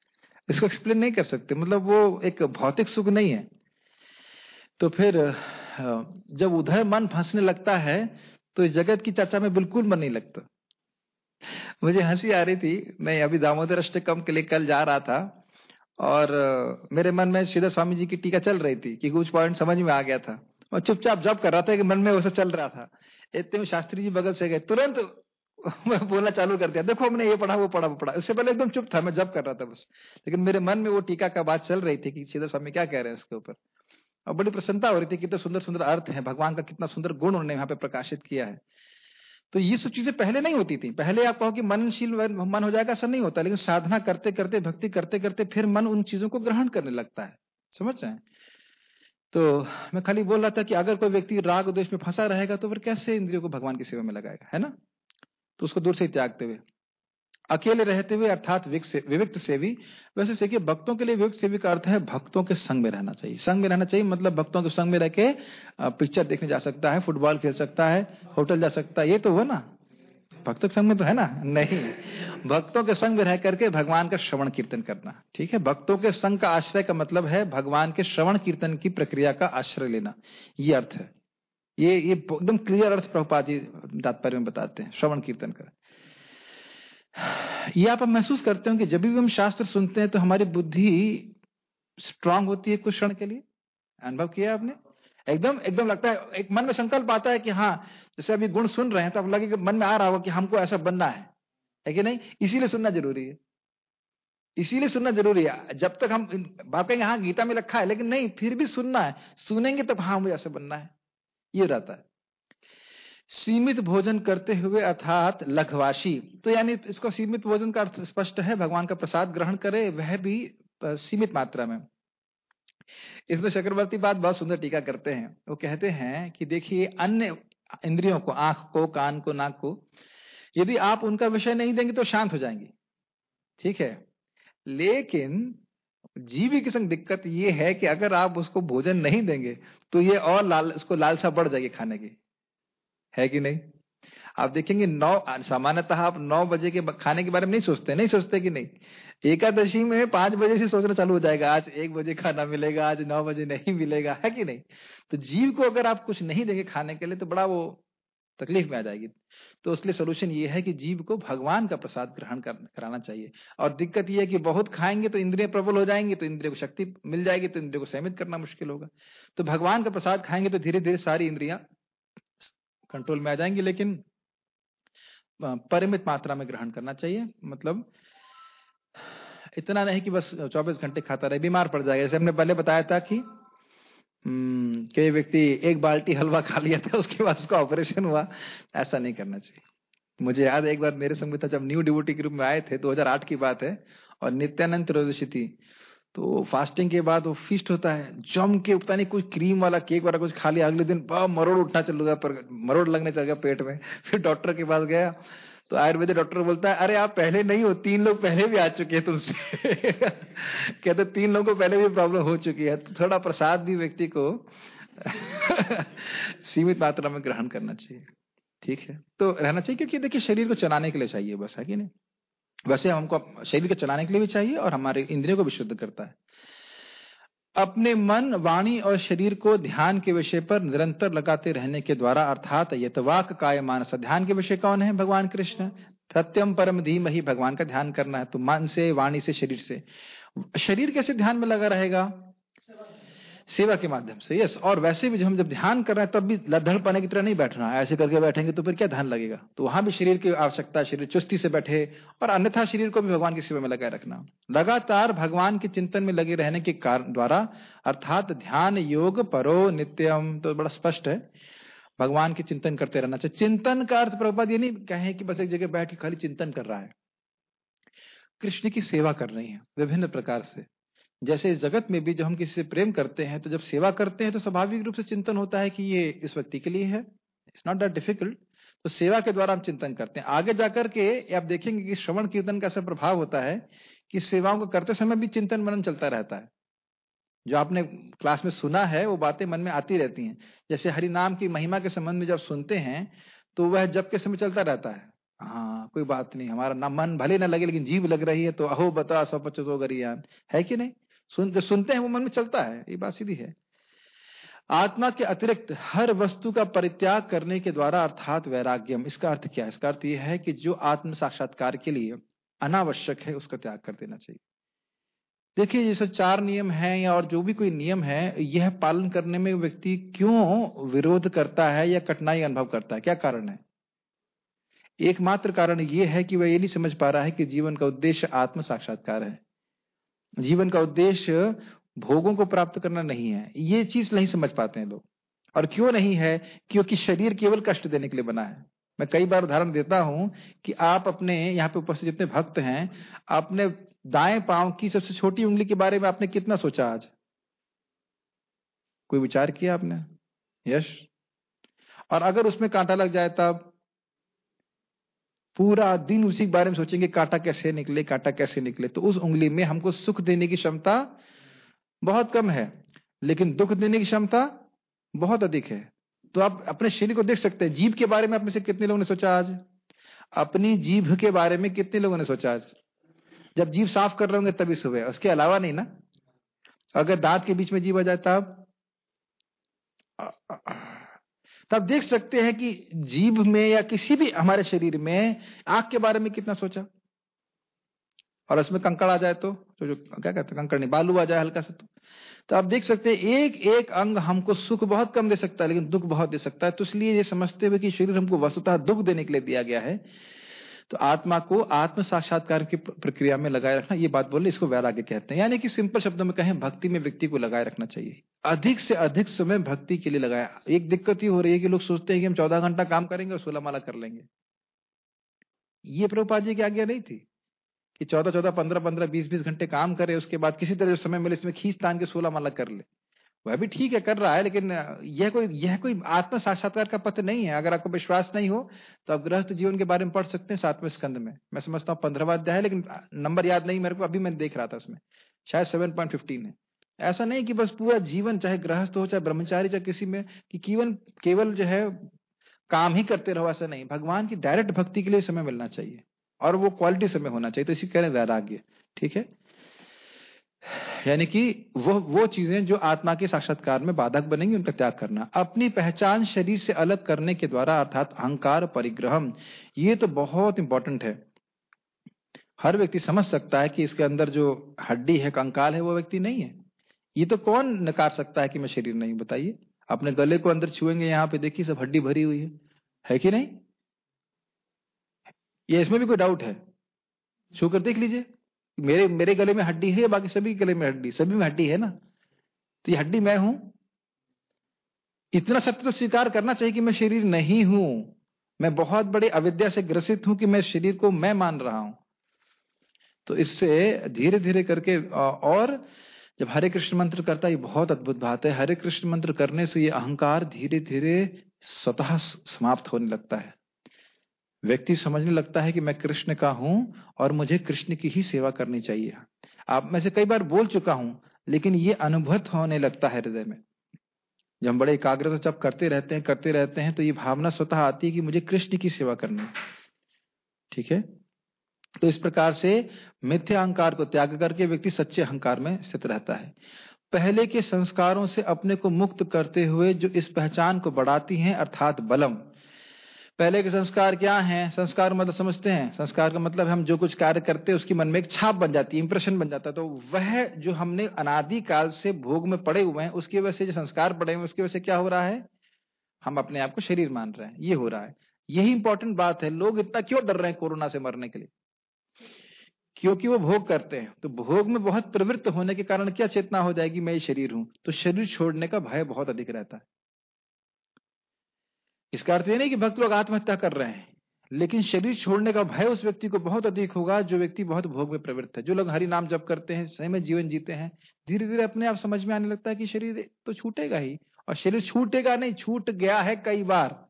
इसको एक्सप्लेन नहीं कर सकते, मतलब वो एक भौतिक सुख नहीं है। तो फिर जब उधर मन फंसने लगता है तो इस जगत की चर्चा में बिल्कुल मन नहीं लगता। मुझे हंसी आ रही थी, मैं अभी दामोदर अष्टकम के लिए कल जा रहा था और मेरे मन में श्रीधर स्वामी जी की टीका चल रही थी कि कुछ पॉइंट समझ में आ गया था और चुपचाप जब कर रहा था कि मन में वो सब चल रहा था। इतने में शास्त्री जी बगल से गए, तुरंत मैं बोलना चालू कर दिया, देखो हमने ये पढ़ा वो पढ़ा वो पढ़ा। उससे पहले एकदम चुप था, मैं जब कर रहा था बस, लेकिन मेरे मन में वो टीका का बात चल रही थी कि श्रीधर स्वामी क्या कह रहे हैं इसके ऊपर। और बड़ी प्रसन्नता हो रही थी, कितने सुंदर सुंदर अर्थ है, भगवान का कितना सुंदर गुण उन्होंने यहाँ पे प्रकाशित किया है। तो ये सब चीजें पहले नहीं होती थी। पहले आप कहो कि मननशील मन हो जाएगा, ऐसा नहीं होता, लेकिन साधना करते करते भक्ति करते करते फिर मन उन चीजों को ग्रहण करने लगता है। समझ रहे हैं? तो मैं खाली बोल रहा था कि अगर कोई व्यक्ति राग द्वेष में फंसा रहेगा तो फिर कैसे इंद्रियों को भगवान की सेवा में लगाएगा, है ना? तो उसको दूर से ही त्यागते हुए, अकेले रहते हुए अर्थात विविक्त सेवी। वैसे देखिए, भक्तों के लिए विविक्त सेवी का अर्थ है भक्तों के संग में रहना चाहिए। संग में रहना चाहिए मतलब भक्तों के संग में रह के पिक्चर देखने जा सकता है, फुटबॉल खेल सकता है, होटल जा सकता है, ये तो हुआ ना। भक्तों के संग में तो है ना? नहीं, भक्तों के संग में रह करके भगवान का श्रवण कीर्तन करना। ठीक है, भक्तों के संग का आश्रय का मतलब है भगवान के श्रवण कीर्तन की प्रक्रिया का आश्रय लेना, ये अर्थ है। ये ये एकदम क्लियर अर्थ प्रभुपाद जी तात्पर्य में बताते हैं श्रवण कीर्तन का। ये आप महसूस करते हो कि जब भी हम शास्त्र सुनते हैं तो हमारी बुद्धि स्ट्रांग होती है कुछ क्षण के लिए। अनुभव किया आपने? एकदम एकदम लगता है, एक मन में संकल्प आता है कि हाँ, जैसे अभी गुण सुन रहे हैं तो अब लगे मन में आ रहा होगा कि हमको ऐसा बनना है, है कि नहीं? इसीलिए सुनना जरूरी है, इसीलिए सुनना जरूरी है। जब तक हम बाप कहेंगे हाँ गीता में लिखा है, लेकिन नहीं, फिर भी सुनना है। सुनेंगे तब हाँ मुझे ऐसा बनना है, ये रहता है। सीमित भोजन करते हुए अर्थात लघवाशी, तो यानी इसको सीमित भोजन का अर्थ स्पष्ट है, भगवान का प्रसाद ग्रहण करे, वह भी सीमित मात्रा में। इसमें चक्रवर्ती बात बहुत सुंदर टीका करते हैं। वो कहते हैं कि देखिए, अन्य इंद्रियों को, आंख को, कान को, नाक को, यदि आप उनका विषय नहीं देंगे तो शांत हो जाएंगी, ठीक है। लेकिन जीव की संग दिक्कत ये है कि अगर आप उसको भोजन नहीं देंगे तो ये और लाल उसको लालसा बढ़ जाएगी खाने की, है कि नहीं? आप देखेंगे नौ सामान्यतः आप नौ बजे के खाने के बारे में नहीं सोचते, नहीं सोचते कि नहीं? एकादशी में पांच बजे से सोचना चालू हो जाएगा, आज एक बजे खाना मिलेगा, आज नौ बजे नहीं मिलेगा, है कि नहीं? तो जीव को अगर आप कुछ नहीं देंगे खाने के लिए तो बड़ा वो तकलीफ में आ जाएगी। तो उसके लिए सोल्यूशन ये है कि जीव को भगवान का प्रसाद ग्रहण कर, कराना चाहिए। और दिक्कत ये है कि बहुत खाएंगे तो इंद्रिय प्रबल हो जाएंगी, तो इंद्रिय को शक्ति मिल जाएगी, तो इंद्रिय को संयमित करना मुश्किल होगा। तो भगवान का प्रसाद खाएंगे तो धीरे धीरे सारी इंद्रियां कंट्रोल में आ जाएंगी, लेकिन परिमित मात्रा में ग्रहण करना चाहिए। मतलब इतना नहीं कि बस चौबीस घंटे खाता रहे, बीमार पड़ जाएगा। जैसे हमने पहले बताया था कि कई व्यक्ति एक बाल्टी हलवा खा लिया था, उसके बाद उसका ऑपरेशन हुआ, ऐसा नहीं करना चाहिए। मुझे याद है एक बार मेरे संग में था, जब न्यू डिवोटी ग्रुप में आए थे, दो हज़ार आठ की बात है, और नित्यानंद त्रयोदशी थी। तो फास्टिंग के बाद वो फीस्ट होता है, जम के पता नहीं कुछ क्रीम वाला केक वाला कुछ खा लिया, अगले दिन मरोड़ उठना चल गया, पर मरोड़ लगने चल गया पेट में। फिर डॉक्टर के पास गया तो आयुर्वेदिक डॉक्टर बोलता है, अरे आप पहले नहीं हो, तीन लोग पहले भी आ चुके हैं तुमसे। कहते तीन लोगों को पहले भी प्रॉब्लम हो चुकी है। तो थोड़ा प्रसाद भी व्यक्ति को सीमित मात्रा में ग्रहण करना चाहिए, ठीक है। तो रहना चाहिए, क्योंकि देखिए शरीर को चलाने के लिए चाहिए बस, है कि नहीं? वैसे हमको शरीर को चलाने के लिए भी चाहिए और हमारे इंद्रियों को भी शुद्ध करता है। अपने मन, वाणी और शरीर को ध्यान के विषय पर निरंतर लगाते रहने के द्वारा, अर्थात यतवाक काय मानस, ध्यान के विषय कौन है? भगवान कृष्ण। सत्यम परम धीमहि, भगवान का ध्यान करना है। तो मन से, वाणी से, शरीर से। शरीर कैसे ध्यान में लगा रहेगा? सेवा के माध्यम से, यस। और वैसे भी हम जब ध्यान कर रहे हैं तब भी लद्धड़ पाने की तरह नहीं बैठना है, ऐसे करके बैठेंगे तो फिर क्या ध्यान लगेगा? तो वहां भी शरीर की आवश्यकता, शरीर चुस्ती से बैठे, और अन्यथा शरीर को भी भगवान की सेवा में लगाए रखना। लगातार भगवान के चिंतन में लगे रहने के कारण द्वारा, अर्थात ध्यान योग परो नित्यम, तो बड़ा स्पष्ट है, भगवान के चिंतन करते रहना चाहिए। चिंतन का अर्थ प्रभुपाद ये नहीं कहे कि बस एक जगह बैठ के खाली चिंतन कर रहा है, कृष्ण की सेवा कर रही है विभिन्न प्रकार से। जैसे इस जगत में भी जब हम किसी से प्रेम करते हैं तो जब सेवा करते हैं तो स्वाभाविक रूप से चिंतन होता है कि ये इस व्यक्ति के लिए है, इट्स नॉट दैट डिफिकल्ट। तो सेवा के द्वारा हम चिंतन करते हैं। आगे जाकर के आप देखेंगे कि श्रवण कीर्तन का ऐसा प्रभाव होता है कि सेवाओं को करते समय भी चिंतन मनन चलता रहता है। जो आपने क्लास में सुना है वो बातें मन में आती रहती हैं। जैसे हरि नाम की महिमा के संबंध में जब सुनते हैं तो वह जब के समय चलता रहता है। हाँ, कोई बात नहीं, हमारा ना मन भले ना लगे लेकिन जीव लग रही है, तो अहो बता सौ पचो गरियान, है कि नहीं? सुन जो सुनते हैं वो मन में चलता है, ये बात सीधी है। आत्मा के अतिरिक्त हर वस्तु का परित्याग करने के द्वारा अर्थात वैराग्यम। इसका अर्थ क्या है? इसका अर्थ यह है कि जो आत्म साक्षात्कार के लिए अनावश्यक है उसका त्याग कर देना चाहिए। देखिए, जैसे चार नियम हैं या और जो भी कोई नियम है, यह पालन करने में व्यक्ति क्यों विरोध करता है या कठिनाई अनुभव करता है? क्या कारण है? एकमात्र कारण यह है कि वह ये नहीं समझ पा रहा है कि जीवन का उद्देश्य आत्म साक्षात्कार है। जीवन का उद्देश्य भोगों को प्राप्त करना नहीं है। ये चीज नहीं समझ पाते हैं लोग। और क्यों नहीं है? क्योंकि शरीर केवल कष्ट देने के लिए बना है। मैं कई बार उदाहरण देता हूं कि आप अपने यहाँ पे उपस्थित जितने भक्त हैं, अपने दाएं पांव की सबसे छोटी उंगली के बारे में आपने कितना सोचा आज? कोई विचार किया आपने? यश? और अगर उसमें कांटा लग जाए तब पूरा दिन उसी के बारे में सोचेंगे, कांटा कैसे निकले, कांटा कैसे निकले। तो उस उंगली में हमको सुख देने की क्षमता बहुत कम है, लेकिन दुख देने की क्षमता बहुत अधिक है। तो आप अपने शरीर को देख सकते हैं। जीभ के बारे में आप में से कितने लोगों ने सोचा आज? अपनी जीभ के बारे में कितने लोगों ने सोचा आज? जब जीभ साफ कर रहे होंगे तभी सुबह, उसके अलावा नहीं ना। अगर दांत के बीच में जीभ आ जाए तब तब देख सकते हैं कि जीभ में या किसी भी हमारे शरीर में आंख के बारे में कितना सोचा। और उसमें कंकड़ आ जाए तो, तो जो क्या कहते हैं, कंकड़ नहीं, बालू आ जाए हल्का सा, तो तो आप देख सकते हैं एक एक अंग हमको सुख बहुत कम दे सकता है, लेकिन दुख बहुत दे सकता है। तो इसलिए ये समझते हुए कि शरीर हमको वस्तुतः दुख देने के लिए दिया गया है, तो आत्मा को आत्म साक्षात्कार की प्रक्रिया में लगाए रखना, ये बात बोले, इसको वैराग्य कहते हैं। यानी कि सिंपल शब्दों में कहें, भक्ति में व्यक्ति को लगाए रखना चाहिए, अधिक से अधिक समय भक्ति के लिए लगाया। एक दिक्कत ये हो रही है कि लोग सोचते हैं कि हम चौदह घंटा काम करेंगे और सोलह माला कर लेंगे। ये प्रभुपाद जी की आज्ञा नहीं थी कि चौदह चौदह पंद्रह पंद्रह बीस बीस घंटे काम करे, उसके बाद किसी तरह जो समय मिले इसमें खींच तान के सोलह माला कर ले। वह भी ठीक है, कर रहा है, लेकिन यह कोई यह कोई आत्म साक्षात्कार का पत्र नहीं है। अगर आपको विश्वास नहीं हो तो आप गृहस्थ जीवन के बारे में पढ़ सकते हैं सातवें स्कंद में। मैं समझता हूँ पंद्रहवां अध्याय है, लेकिन नंबर याद नहीं मेरे को, अभी मैंने देख रहा था उसमें शायद सेवन पॉइंट फिफ्टीन है। ऐसा नहीं कि बस पूरा जीवन, चाहे गृहस्थ हो चाहे ब्रह्मचारी चाहे किसी में, कि केवल केवल जो है काम ही करते रहो, ऐसा नहीं। भगवान की डायरेक्ट भक्ति के लिए समय मिलना चाहिए और वो क्वालिटी समय होना चाहिए। तो इसी कह रहे हैं वैराग्य, ठीक है। यानी कि वो वो चीजें जो आत्मा के साक्षात्कार में बाधक बनेंगी उनका त्याग करना। अपनी पहचान शरीर से अलग करने के द्वारा अर्थात अहंकार परिग्रहम, ये तो बहुत इंपॉर्टेंट है। हर व्यक्ति समझ सकता है कि इसके अंदर जो हड्डी है, कंकाल है, वो व्यक्ति नहीं है। ये तो कौन नकार सकता है कि मैं शरीर नहीं? बताइए। अपने गले को अंदर छुएंगे, यहाँ पे देखिए सब हड्डी भरी हुई है, है कि नहीं? ये इसमें भी कोई डाउट है? छू कर देख लीजिए, मेरे मेरे गले में हड्डी है, बाकी सभी गले में हड्डी, सभी में हड्डी है ना। तो ये हड्डी मैं हूं। इतना सत्य तो स्वीकार करना चाहिए कि मैं शरीर नहीं हूं। मैं बहुत बड़े अविद्या से ग्रसित हूं कि मैं शरीर को मैं मान रहा हूं। तो इससे धीरे धीरे करके, और जब हरे कृष्ण मंत्र करता है, ये बहुत अद्भुत बात है, हरे कृष्ण मंत्र करने से ये अहंकार धीरे धीरे स्वतः समाप्त होने लगता है। व्यक्ति समझने लगता है कि मैं कृष्ण का हूं और मुझे कृष्ण की ही सेवा करनी चाहिए। आप में से कई बार बोल चुका हूं, लेकिन ये अनुभूत होने लगता है हृदय में। जब हम बड़े एकाग्र से जब करते रहते हैं करते रहते हैं तो ये भावना स्वतः आती है कि मुझे कृष्ण की सेवा करनी है, ठीक है। तो इस प्रकार से मिथ्या अहंकार को त्याग करके व्यक्ति सच्चे अहंकार में स्थित रहता है। पहले के संस्कारों से अपने को मुक्त करते हुए जो इस पहचान को बढ़ाती हैं अर्थात बलम। पहले के संस्कार क्या हैं? संस्कार मतलब समझते हैं? संस्कार का मतलब हम जो कुछ कार्य करते हैं उसकी मन में एक छाप बन जाती है, इंप्रेशन बन जाता है। तो वह जो हमने अनादि काल से भोग में पड़े हुए हैं, उसकी वजह से जो संस्कार पड़े हुए हैं, उसकी वजह से क्या हो रहा है? हम अपने आप को शरीर मान रहे हैं, ये हो रहा है। यही इंपॉर्टेंट बात है। लोग इतना क्यों डर रहे हैं कोरोना से मरने के लिए? क्योंकि वो भोग करते हैं। तो भोग में बहुत प्रवृत्त होने के कारण क्या चेतना हो जाएगी, मैं ये शरीर हूं, तो शरीर छोड़ने का भय बहुत अधिक रहता है। इसका अर्थ ये नहीं कि भक्त लोग आत्महत्या कर रहे हैं, लेकिन शरीर छोड़ने का भय उस व्यक्ति को बहुत अधिक होगा जो व्यक्ति बहुत भोग में प्रवृत्त है। जो लोग हरि नाम जप करते हैं, सही में जीवन जीते हैं, धीरे धीरे अपने आप समझ में आने लगता है कि शरीर तो छूटेगा ही। और शरीर छूटेगा नहीं, छूट गया है कई बार।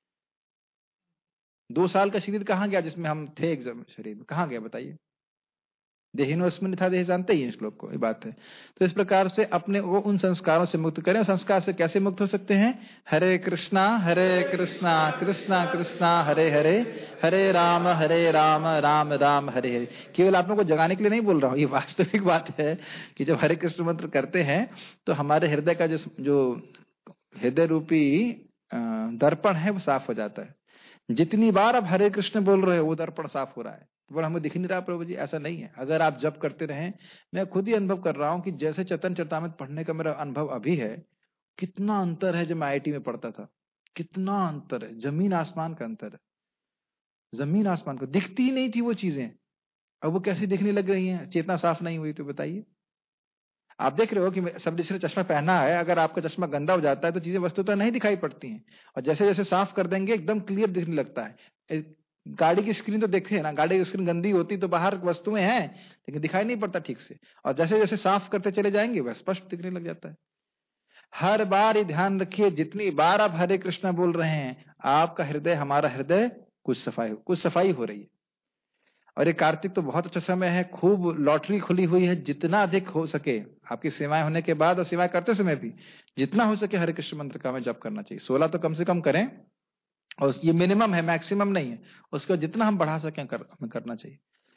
दो साल का शरीर कहाँ गया जिसमें हम थे एग्जाम शरीर में, कहाँ गया बताइए? देहिनोस्मिन् था देह, जानते ही हैं श्लोक को, ये बात है। तो इस प्रकार से अपने वो उन संस्कारों से मुक्त करें। संस्कार से कैसे मुक्त हो सकते हैं? हरे कृष्णा हरे कृष्णा कृष्णा कृष्णा हरे हरे, हरे राम हरे राम राम राम हरे हरे। केवल आप लोगों को जगाने के लिए नहीं बोल रहा हूँ, ये वास्तविक बात है कि जब हरे कृष्ण मंत्र करते हैं तो हमारे हृदय का जो जो हृदय रूपी अ, दर्पण है वो साफ हो जाता है। जितनी बार आप हरे कृष्ण बोल रहे हो वो दर्पण साफ हो रहा है, पर हमें दिख नहीं रहा प्रभु जी। ऐसा नहीं है, अगर आप जप करते रहें, मैं खुद ही अनुभव कर रहा हूँ कि जैसे चेतन चरितामृत पढ़ने का मेरा अनुभव अभी है, कितना अंतर है जब मैं आई आई टी में पढ़ता था। कितना अंतर है, जमीन आसमान का अंतर है। जमीन आसमान को दिखती ही नहीं थी वो चीजें, अब वो कैसे दिखने लग रही हैं, चेतना साफ नहीं हुई तो बताइए। आप देख रहे हो कि सब जिसने चश्मा पहना है, अगर आपका चश्मा गंदा हो जाता है तो चीजें वस्तुतः नहीं दिखाई पड़ती हैं, और जैसे जैसे साफ कर देंगे एकदम क्लियर दिखने लगता है। ए, गाड़ी की स्क्रीन तो देखे ना, गाड़ी की स्क्रीन गंदी होती तो बाहर वस्तुएं हैं लेकिन दिखाई नहीं पड़ता ठीक से, और जैसे जैसे साफ करते चले जाएंगे वह स्पष्ट दिखने लग जाता है। हर बार ये ध्यान रखिए, जितनी बार आप हरे कृष्णा बोल रहे हैं, आपका हृदय, हमारा हृदय कुछ सफाई कुछ सफाई हो रही है। और ये कार्तिक तो बहुत अच्छा समय है, खूब लॉटरी खुली हुई है, जितना अधिक हो सके आपकी सेवाएं होने के बाद और सेवाएं करते समय भी जितना हो सके हरे कृष्ण मंत्र का हमें जप करना चाहिए। सोलह तो कम से कम करें, और ये मिनिमम है, मैक्सिमम नहीं है, उसको जितना हम बढ़ा सकें कर, हमें करना चाहिए।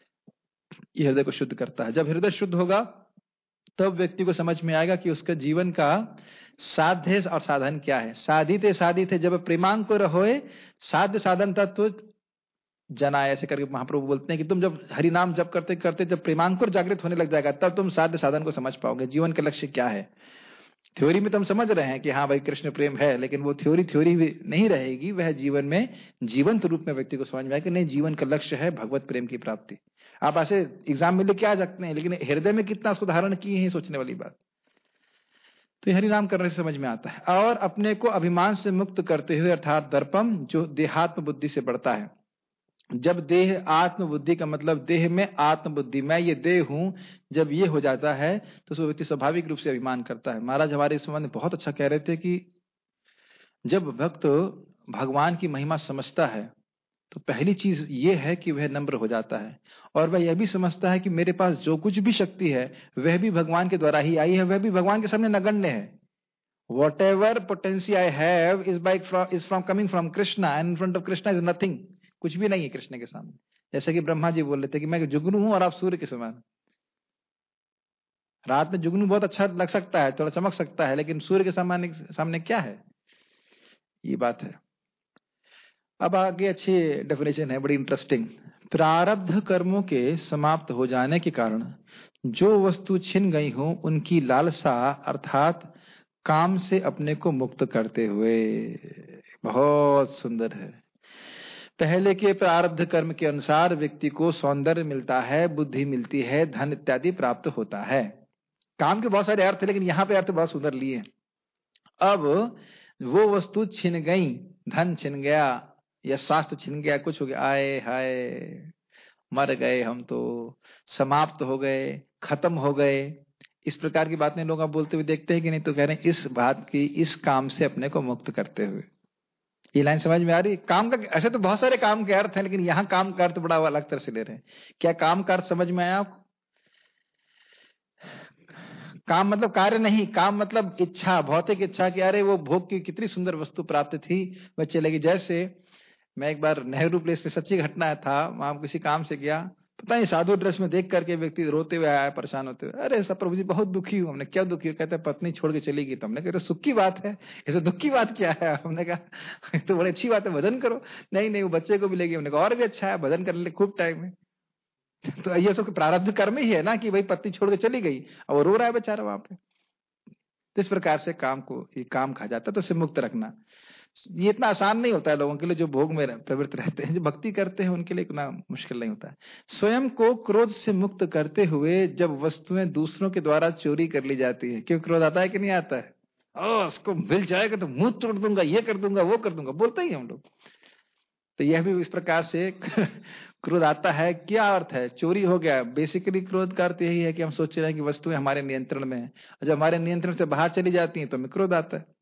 ये हृदय को शुद्ध करता है। जब हृदय शुद्ध होगा तब व्यक्ति को समझ में आएगा कि उसका जीवन का साध्य और साधन क्या है। साधिते साधिते जब प्रेमांकुर होए, साध्य साधन तत्व जना, ऐसे करके महाप्रभु बोलते हैं कि तुम जब हरि नाम जप करते करते जब प्रेमांकुर जागृत होने लग जाएगा, तब तुम साध्य साधन को समझ पाओगे, जीवन का लक्ष्य क्या है। थ्योरी में तो हम समझ रहे हैं कि हाँ भाई कृष्ण प्रेम है, लेकिन वो थ्योरी थ्योरी नहीं रहेगी, वह जीवन में जीवंत रूप में व्यक्ति को समझ में आए कि नहीं, जीवन का लक्ष्य है भगवत प्रेम की प्राप्ति। आप ऐसे एग्जाम में लिख के आ सकते हैं, लेकिन हृदय में कितना उसको धारण किए हैं, सोचने वाली बात। तो हरि नाम करने से समझ में आता है। और अपने को अभिमान से मुक्त करते हुए, अर्थात दर्पम जो देहात्म बुद्धि से बढ़ता है। जब देह आत्म बुद्धि का मतलब देह में आत्म बुद्धि, मैं ये देह हूं, जब ये हो जाता है तो वो व्यक्ति स्वाभाविक रूप से अभिमान करता है। महाराज हमारे इस संबंध में बहुत अच्छा कह रहे थे कि जब भक्त भगवान की महिमा समझता है तो पहली चीज ये है कि वह नम्र हो जाता है, और वह यह भी समझता है कि मेरे पास जो कुछ भी शक्ति है वह भी भगवान के द्वारा ही आई है, वह भी भगवान के सामने नगण्य है। Whatever potency I have is by is from coming from Krishna, and in front of Krishna is nothing. कुछ भी नहीं है कृष्ण के सामने। जैसे कि ब्रह्मा जी बोल रहे थे कि मैं जुगनू हूं और आप सूर्य के समान। रात में जुगनू बहुत अच्छा लग सकता है, थोड़ा चमक सकता है, लेकिन सूर्य के सामने सामने क्या है, ये बात है। अब आगे अच्छी डेफिनेशन है, बड़ी इंटरेस्टिंग। प्रारब्ध कर्मों के समाप्त हो जाने के कारण जो वस्तु छिन गई हो उनकी लालसा अर्थात काम से अपने को मुक्त करते हुए। बहुत सुंदर है। पहले के प्रारब्ध कर्म के अनुसार व्यक्ति को सौंदर्य मिलता है, बुद्धि मिलती है, धन इत्यादि प्राप्त होता है। काम के बहुत सारे अर्थ है, लेकिन यहाँ पे अर्थ बहुत सुंदर लिए। अब वो वस्तु छिन गई, धन छिन गया या स्वास्थ्य छिन गया, कुछ हो गया, आए हाय मर गए हम, तो समाप्त हो गए, खत्म हो गए, इस प्रकार की बातें लोग आप बोलते हुए देखते हैं कि नहीं? तो कह रहे हैं इस बात की, इस काम से अपने को मुक्त करते हुए। ये लाइन समझ में आ रही? काम का ऐसे तो बहुत सारे काम के अर्थ हैं, लेकिन यहाँ काम का अर्थ बड़ा अलग तरह से ले रहे हैं। क्या काम का अर्थ समझ में आया आपको? काम मतलब कार्य नहीं, काम मतलब इच्छा, भौतिक इच्छा की, अरे वो भोग की कितनी सुंदर वस्तु प्राप्त थी वह चलेगी। जैसे मैं एक बार नेहरू प्लेस में, सच्ची घटना था, वहां किसी काम से गया, पता नहीं साधु ड्रेस में देख करके व्यक्ति रोते हुए आया, परेशान होते हुए, अरे सब प्रभु जी बहुत दुखी हूँ। हमने क्या दुखी हो? कहते पत्नी छोड़ के चली गई। तो हमने कहते सुख की बात है, ऐसे दुख की बात क्या है? हमने कहा तो बड़ी अच्छी बात है, भजन करो। नहीं नहीं वो बच्चे को भी लेगी। हमने कहा और भी अच्छा है, भजन करने खूब टाइम है। तो ये सब प्रारब्ध कर्म ही है ना कि भाई पत्नी छोड़ के चली गई और वो रो रहा है बेचारा वहां पे। तो इस प्रकार से काम को ये काम खा जाता है, तो इससे मुक्त रखना ये इतना आसान नहीं होता है लोगों के लिए जो भोग में प्रवृत्त रहते हैं। जो भक्ति करते हैं उनके लिए इतना मुश्किल नहीं होता है। स्वयं को क्रोध से मुक्त करते हुए जब वस्तुएं दूसरों के द्वारा चोरी कर ली जाती है, क्यों क्रोध आता है कि नहीं आता है? ओ उसको मिल जाएगा तो मुंह तोड़ दूंगा, ये कर दूंगा, वो कर दूंगा, बोलते ही हम लोग। तो यह भी इस प्रकार से क्रोध आता है। क्या अर्थ है? चोरी हो गया। बेसिकली क्रोध का अर्थ यही है कि हम सोच रहे हैं कि वस्तुएं हमारे नियंत्रण में है, और जब हमारे नियंत्रण से बाहर चली जाती हैं तो हमें क्रोध आता है।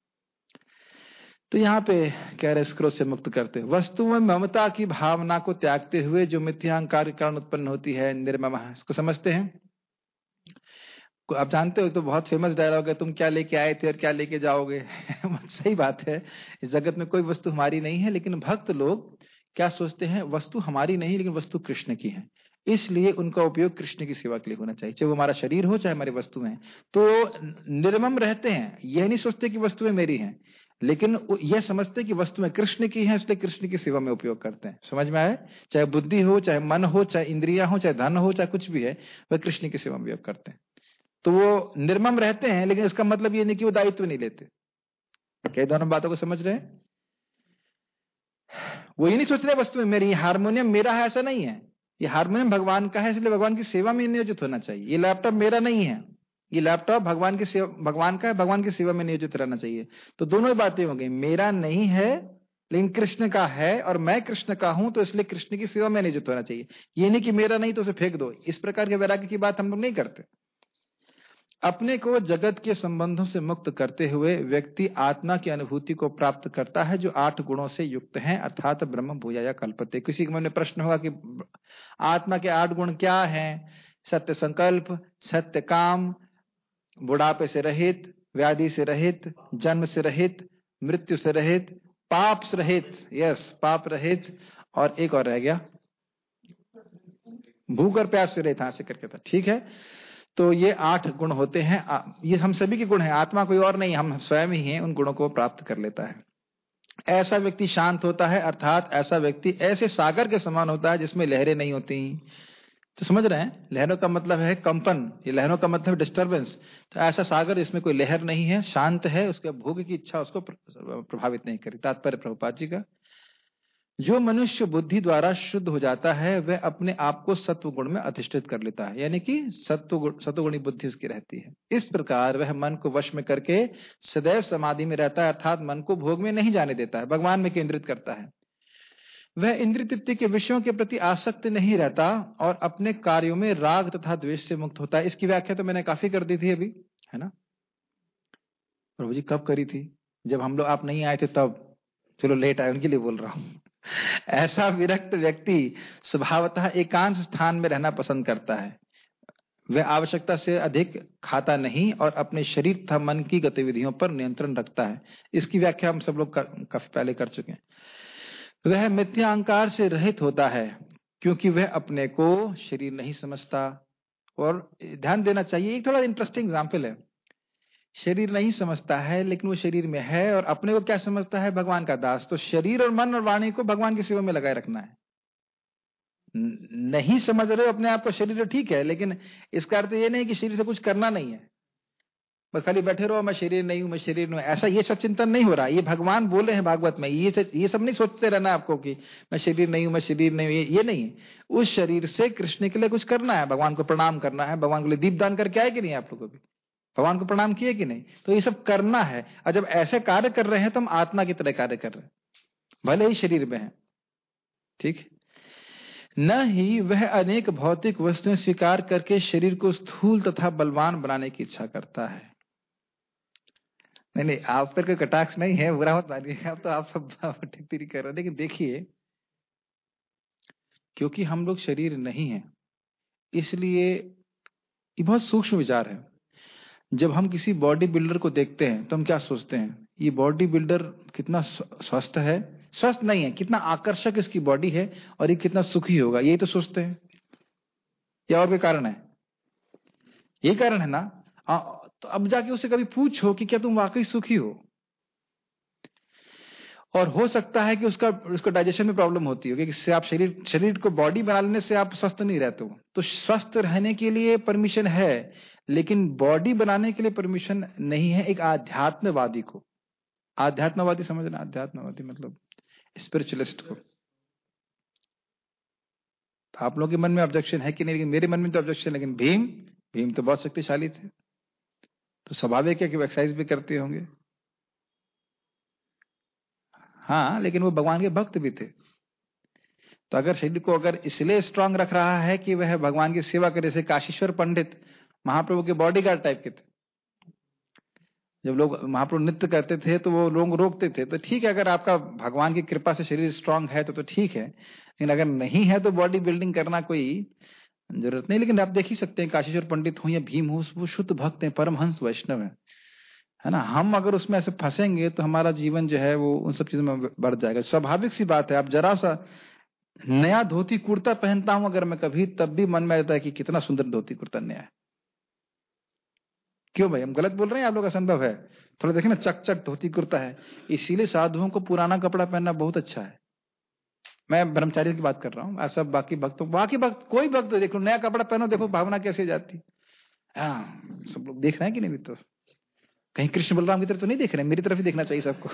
तो यहाँ पे कह रहे क्रोध से मुक्त करते, वस्तु में ममता की भावना को त्यागते हुए जो मिथ्याहंकार के कारण उत्पन्न होती है, निर्मम, इसको समझते हैं। आप जानते हो तो बहुत फेमस डायलॉग है, तुम क्या लेके आए थे और क्या लेके जाओगे। सही बात है, इस जगत में कोई वस्तु हमारी नहीं है, लेकिन भक्त लोग क्या सोचते हैं? वस्तु हमारी नहीं, लेकिन वस्तु कृष्ण की है। इसलिए उनका उपयोग कृष्ण की सेवा के लिए होना चाहिए, चाहे वो हमारा शरीर हो चाहे हमारी वस्तुएं। तो निर्मम रहते हैं, यह नहीं सोचते कि वस्तुएं मेरी हैं, लेकिन यह समझते कि वस्तुएं कृष्ण की हैं, इसलिए कृष्ण की सेवा में उपयोग करते हैं। समझ में आए? चाहे बुद्धि हो, चाहे मन हो, चाहे इंद्रियां हो, चाहे धन हो, चाहे कुछ भी है, वह कृष्ण की सेवा में उपयोग करते हैं। तो वो निर्मम रहते हैं, लेकिन इसका मतलब ये नहीं कि वो दायित्व नहीं लेते। क्या दोनों बातों को समझ रहे हैं? वो ये नहीं सोच रहे वस्तु में मेरी, हारमोनियम मेरा है ऐसा नहीं है, ये हारमोनियम भगवान का है, इसलिए भगवान की सेवा में नियोजित होना चाहिए। ये लैपटॉप मेरा नहीं है, ये लैपटॉप भगवान की सेवा, भगवान का है, भगवान की सेवा में नियोजित रहना चाहिए। तो दोनों ही बातें हो गई, मेरा नहीं है लेकिन कृष्ण का है, और मैं कृष्ण का हूं तो इसलिए कृष्ण की सेवा में नियोजित होना चाहिए। ये नहीं कि मेरा नहीं तो उसे फेंक दो। इस प्रकार के वैराग्य की बात हम लोग नहीं करते। अपने को जगत के संबंधों से मुक्त करते हुए व्यक्ति आत्मा की अनुभूति को प्राप्त करता है, जो आठ गुणों से युक्त हैं, अर्थात ब्रह्म भूयाय कल्पते। किसी के मन में प्रश्न होगा कि आत्मा के आठ गुण क्या हैं? सत्य संकल्प, सत्य काम, बुढ़ापे से रहित, व्याधि से रहित, जन्म से रहित, मृत्यु से रहित, पाप से रहित, यस पाप रहित, और एक और रह गया, भूख और प्यास से रहित। हाँ से करके था, ठीक है। तो ये आठ गुण होते हैं, ये हम सभी के गुण हैं, आत्मा कोई और नहीं, हम स्वयं ही हैं, उन गुणों को प्राप्त कर लेता है। ऐसा व्यक्ति शांत होता है, अर्थात ऐसा व्यक्ति ऐसे सागर के समान होता है जिसमें लहरें नहीं होती। तो समझ रहे हैं, लहरों का मतलब है कंपन, ये लहरों का मतलब डिस्टर्बेंस। तो ऐसा सागर जिसमें कोई लहर नहीं है, शांत है, उसके भोग की इच्छा उसको प्रभावित नहीं करी। तात्पर्य प्रभुपाद जी का, जो मनुष्य बुद्धि द्वारा शुद्ध हो जाता है वह अपने आप को सत्व गुण में अधिष्ठित कर लेता है, यानी कि सत्व सत्वगुणी बुद्धि उसकी रहती है। इस प्रकार वह मन को वश में करके सदैव समाधि में रहता है, अर्थात मन को भोग में नहीं जाने देता है, भगवान में केंद्रित करता है। वह इंद्रिय तृप्ति के विषयों के प्रति आसक्त नहीं रहता और अपने कार्यों में राग तथा द्वेष से मुक्त होता है। इसकी व्याख्या तो मैंने काफी कर दी थी अभी, है ना प्रभु जी? कब करी थी? जब हम लोग, आप नहीं आए थे तब। चलो लेट आए उनके लिए बोल रहा हूं। ऐसा विरक्त व्यक्ति स्वभावतः एकांत स्थान में रहना पसंद करता है। वह आवश्यकता से अधिक खाता नहीं और अपने शरीर तथा मन की गतिविधियों पर नियंत्रण रखता है। इसकी व्याख्या हम सब लोग काफी पहले कर चुके हैं। वह मिथ्या अहंकार से रहित होता है, क्योंकि वह अपने को शरीर नहीं समझता। और ध्यान देना चाहिए, एक थोड़ा इंटरेस्टिंग एग्जाम्पल है। शरीर नहीं समझता है लेकिन वो शरीर में है, और अपने को क्या समझता है? भगवान का दास। तो शरीर और मन और वाणी को भगवान की सेवा में लगाए रखना है। नहीं समझ रहे हो अपने आप को शरीर, तो ठीक है, लेकिन इसका अर्थ ये नहीं कि शरीर से कुछ करना नहीं है, बस खाली बैठे रहो मैं शरीर नहीं हूं, मैं शरीर नहीं हूं, ऐसा ये सब चिंतन नहीं हो रहा। ये भगवान बोले हैं भागवत में, ये ये सब नहीं सोचते रहना आपको कि मैं शरीर नहीं हूं, मैं शरीर नहीं हूं, ये, ये नहीं। उस शरीर से कृष्ण के लिए कुछ करना है, भगवान को प्रणाम करना है, भगवान के लिए दीपदान करके आए कि नहीं आप लोगों को भी? भगवान को प्रणाम किए कि नहीं? तो ये सब करना है, और जब ऐसे कार्य कर रहे हैं तो हम आत्मा की तरह कार्य कर रहे हैं, भले ही शरीर में है, ठीक। न ही वह अनेक भौतिक वस्तुएं स्वीकार करके शरीर को स्थूल तथा बलवान बनाने की इच्छा करता है। नहीं नहीं, आप पर कोई कटाक्ष नहीं है, बुरा मत मानिए, आप तो आप सब टिप्पणी कर रहे हैं, लेकिन देखिए, क्योंकि हम लोग शरीर नहीं है, इसलिए ये बहुत सूक्ष्म विचार है। जब हम किसी बॉडी बिल्डर को देखते हैं तो हम क्या सोचते हैं? ये बॉडी बिल्डर कितना स्वस्थ है, स्वस्थ नहीं है, कितना आकर्षक इसकी बॉडी है, और ये कितना सुखी होगा, यही तो सोचते हैं। या और कोई कारण है? यही कारण है ना? आ, तो अब जाके उससे कभी पूछो कि क्या तुम वाकई सुखी हो? और हो सकता है कि उसका उसको डाइजेशन में प्रॉब्लम होती होगी, इससे आप शरीर शरीर को बॉडी बना लेने से आप स्वस्थ नहीं रहते हो। तो स्वस्थ रहने के लिए परमिशन है, लेकिन बॉडी बनाने के लिए परमिशन नहीं है एक आध्यात्मवादी को। आध्यात्मवादी समझना, आध्यात्मवादी मतलब स्पिरिचुअलिस्ट को। तो आप लोगों के मन में ऑब्जेक्शन है कि नहीं? लेकिन मेरे मन में तो ऑब्जेक्शन। लेकिन भीम भीम तो बहुत शक्तिशाली थे, तो स्वाभाविक है कि वो एक्सरसाइज भी करते होंगे। हाँ, लेकिन वो भगवान के भक्त भी थे। तो अगर शरीर को अगर इसलिए स्ट्रांग रख रहा है कि वह भगवान की सेवा करे, जैसे काशीश्वर पंडित महाप्रभु के बॉडीगार्ड टाइप के थे। जब लोग महाप्रभु नृत्य करते थे तो वो लोग रोकते थे। तो ठीक है, अगर आपका भगवान की कृपा से शरीर स्ट्रांग है तो तो ठीक है, लेकिन अगर नहीं है तो बॉडी बिल्डिंग करना कोई जरूरत नहीं। लेकिन आप देख ही सकते हैं, काशीश्वर पंडित हो या भीम हो, वो शुद्ध भक्त हैं, परमहंस वैष्णव है, है ना। हम अगर उसमें ऐसे फंसेंगे तो हमारा जीवन जो है वो उन सब चीजों में बढ़ जाएगा। स्वाभाविक सी बात है। आप जरा सा नया धोती कुर्ता पहनता हूं अगर मैं कभी, तब भी मन में आता है कि कितना सुंदर धोती कुर्ता नया है। क्यों भाई, हम गलत बोल रहे हैं? आप लोग असंभव है? थोड़ा देखें ना, चक चक धोती कुर्ता है। इसीलिए साधुओं को पुराना कपड़ा पहनना बहुत अच्छा है। मैं ब्रह्मचारी की बात कर रहा हूँ, ऐसा बाकी भक्तों, बाकी भक्त, कोई भक्त देखो नया कपड़ा पहनो, देखो भावना कैसे जाती। हाँ, सब लोग देख रहे हैं कि नहीं? भी तो कहीं कृष्ण बलराम की तरफ तो नहीं देख रहे हैं, मेरी तरफ ही देखना चाहिए सबको।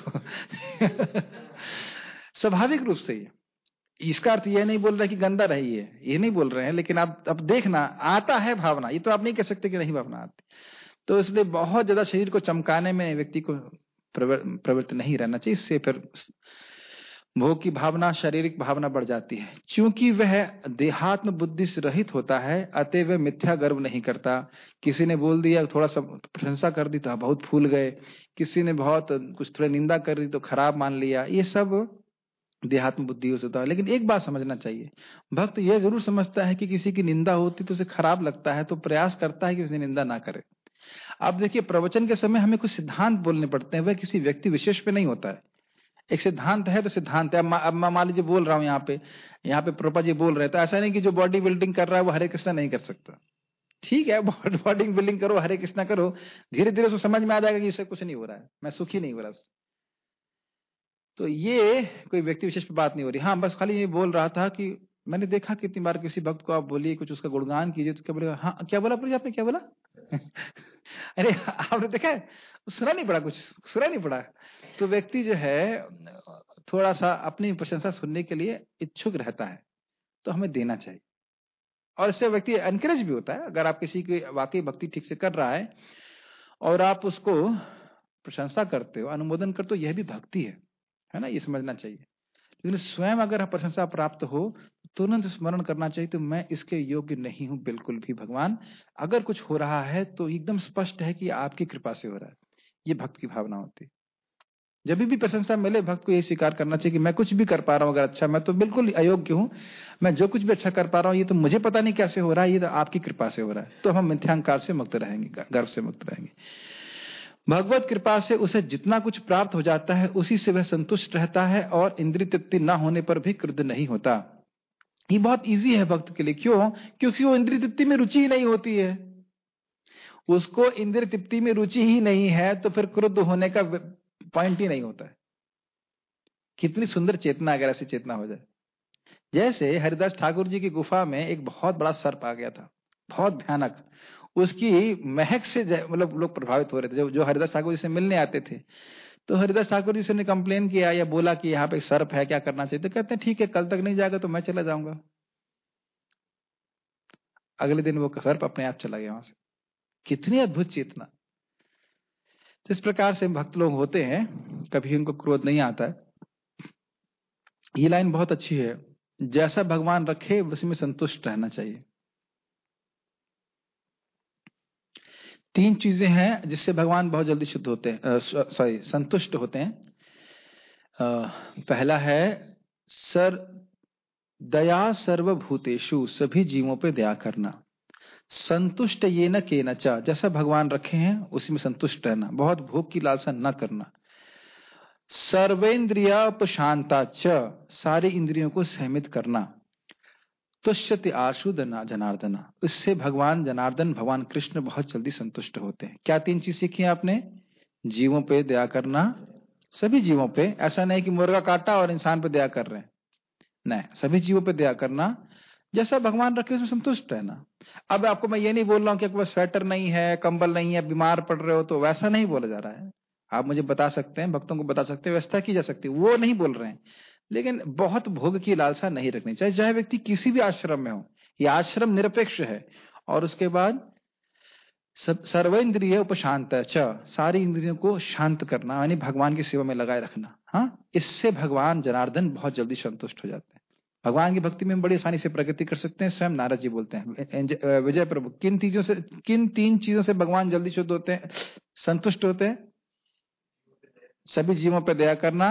स्वाभाविक रूप से ही। इसका अर्थ यह नहीं बोल रहा कि गंदा रही है, ये नहीं बोल रहे हैं, लेकिन आप अब देखना आता है भावना, ये तो आप नहीं कह सकते कि नहीं भावना आती। तो इसलिए बहुत ज्यादा शरीर को चमकाने में व्यक्ति को प्रवृत्त नहीं रहना चाहिए, इससे फिर भोग की भावना, शारीरिक भावना बढ़ जाती है। क्योंकि वह देहात्म बुद्धि से रहित होता है, अतः वह मिथ्या गर्व नहीं करता। किसी ने बोल दिया, थोड़ा सा प्रशंसा कर दी तो बहुत फूल गए, किसी ने बहुत कुछ थोड़ा निंदा कर दी तो खराब मान लिया, ये सब देहात्म बुद्धि हो सकता है। लेकिन एक बात समझना चाहिए, भक्त यह जरूर समझता है कि किसी की निंदा होती तो उसे खराब लगता है, तो प्रयास करता है कि उसने निंदा ना करे। आप देखिए, प्रवचन के समय हमें कुछ सिद्धांत बोलने पड़ते हैं, वह किसी व्यक्ति विशेष पे नहीं होता है। एक सिद्धांत है तो सिद्धांत है। अब अब मैं मान लीजिए बोल रहा हूँ यहाँ पे, यहाँ पे प्रोपा जी बोल रहे हैं, तो ऐसा नहीं कि जो बॉडी बिल्डिंग कर रहा है वो हरे कृष्णा नहीं कर सकता। ठीक है, बॉडी बिल्डिंग करो, हरे कृष्णा करो, धीरे धीरे उसको समझ में आ जाएगा कि इससे कुछ नहीं हो रहा है, मैं सुखी नहीं हो रहा। तो ये कोई व्यक्ति विशेष पे बात नहीं हो रही। हाँ, बस खाली ये बोल रहा था कि मैंने देखा कितनी बार किसी भक्त को आप बोलिए कुछ, उसका गुणगान कीजिए तो क्या बोलेगा, हाँ क्या बोला प्लीज आपने, क्या बोला? अरे आपने देखा है, सुना नहीं पड़ा, कुछ सुना नहीं पड़ा। तो व्यक्ति जो है थोड़ा सा अपनी प्रशंसा सुनने के लिए इच्छुक रहता है, तो हमें देना चाहिए, और इससे व्यक्ति एनकरेज भी होता है। अगर आप किसी की वाकई भक्ति ठीक से कर रहा है और आप उसको प्रशंसा करते हो, अनुमोदन करते हो, यह भी भक्ति है, है ना, ये समझना चाहिए। लेकिन स्वयं अगर प्रशंसा प्राप्त हो, तुरंत स्मरण करना चाहिए तो मैं इसके योग्य नहीं हूं बिल्कुल भी भगवान। अगर कुछ हो रहा है तो एकदम स्पष्ट है कि आपकी कृपा से हो रहा है, ये भक्त की भावना होती है। जब भी प्रशंसा मिले, भक्त को ये स्वीकार करना चाहिए कि मैं कुछ भी कर पा रहा हूं अगर अच्छा, मैं तो बिल्कुल अयोग्य हूं, मैं जो कुछ भी अच्छा कर पा रहा हूं ये तो मुझे पता नहीं कैसे हो रहा है, ये तो आपकी कृपा से हो रहा है। तो हम मिथ्यांकार से मुक्त रहेंगे, गर्व से मुक्त रहेंगे। भगवत कृपा से उसे जितना कुछ प्राप्त हो जाता है उसी से वह संतुष्ट रहता है, और इंद्रिय तृप्ति न होने पर भी क्रुद्ध नहीं होता। ये बहुत इजी है भक्त के लिए। क्यों? क्योंकि वो इंद्रिय तृप्ति में रुचि ही नहीं होती है। उसको इंद्रिय तृप्ति में रुचि ही नहीं है तो फिर क्रुद्ध होने का पॉइंट ही नहीं होता है। कितनी सुंदर चेतना, अगर ऐसी चेतना हो जाए। जैसे हरिदास ठाकुर जी की गुफा में एक बहुत बड़ा सर्प आ गया था, बहुत भयानक। उसकी महक से मतलब लोग प्रभावित हो रहे थे, जो जो हरिदास ठाकुर जी से मिलने आते थे। तो हरिदास ठाकुर जी से ने कंप्लेन किया या बोला कि यहाँ पे सर्प है, क्या करना चाहिए? तो कहते हैं ठीक है, कल तक नहीं जाएगा तो मैं चला जाऊंगा। अगले दिन वो सर्प अपने आप चला गया वहां से। कितनी अद्भुत चेतना। जिस प्रकार से भक्त लोग होते हैं, कभी उनको क्रोध नहीं आता है। ये लाइन बहुत अच्छी है, जैसा भगवान रखे उसी में संतुष्ट रहना चाहिए। तीन चीजें हैं जिससे भगवान बहुत जल्दी शुद्ध होते हैं, सॉरी संतुष्ट होते हैं। आ, पहला है सर दया सर्वभूतेषु, सभी जीवों पे दया करना। संतुष्ट ये न के न चा, जैसा भगवान रखे हैं उसी में संतुष्ट रहना, बहुत भोग की लालसा न करना। सर्वेन्द्रियोपशांता च, सारी इंद्रियों को सहमित करना। तुष्यति आशु जनार्दना, इससे भगवान जनार्दन, भगवान कृष्ण बहुत जल्दी संतुष्ट होते हैं। क्या तीन चीज सीखी आपने? जीवों पे दया करना, सभी जीवों पे, ऐसा नहीं कि मुर्गा काटा और इंसान पे दया कर रहे हैं, नहीं, सभी जीवों पे दया करना, जैसा भगवान रखे उसमें संतुष्ट रहना। अब आपको मैं ये नहीं बोल रहा हूँ कि आपके पास स्वेटर नहीं है, कंबल नहीं है, बीमार पड़ रहे हो, तो वैसा नहीं बोला जा रहा है। आप मुझे बता सकते हैं, भक्तों को बता सकते हैं, व्यवस्था की जा सकती है, वो नहीं बोल रहे हैं। लेकिन बहुत भोग की लालसा नहीं रखनी चाहिए, चाहे व्यक्ति किसी भी आश्रम में हो। ये आश्रम निरपेक्ष है। और उसके बाद सर्वेंद्रिय उपशांत, सारी इंद्रियों को शांत करना, यानी भगवान की सेवा में लगाए रखना। हाँ, इससे भगवान जनार्दन बहुत जल्दी संतुष्ट हो जाते हैं। भगवान की भक्ति में हम बड़ी आसानी से प्रगति कर सकते हैं। स्वयं नारद जी बोलते हैं, विजय प्रभु, किन चीजों से, किन तीन चीजों से भगवान जल्दी शुद्ध होते हैं, संतुष्ट होते हैं? सभी जीवों पर दया करना,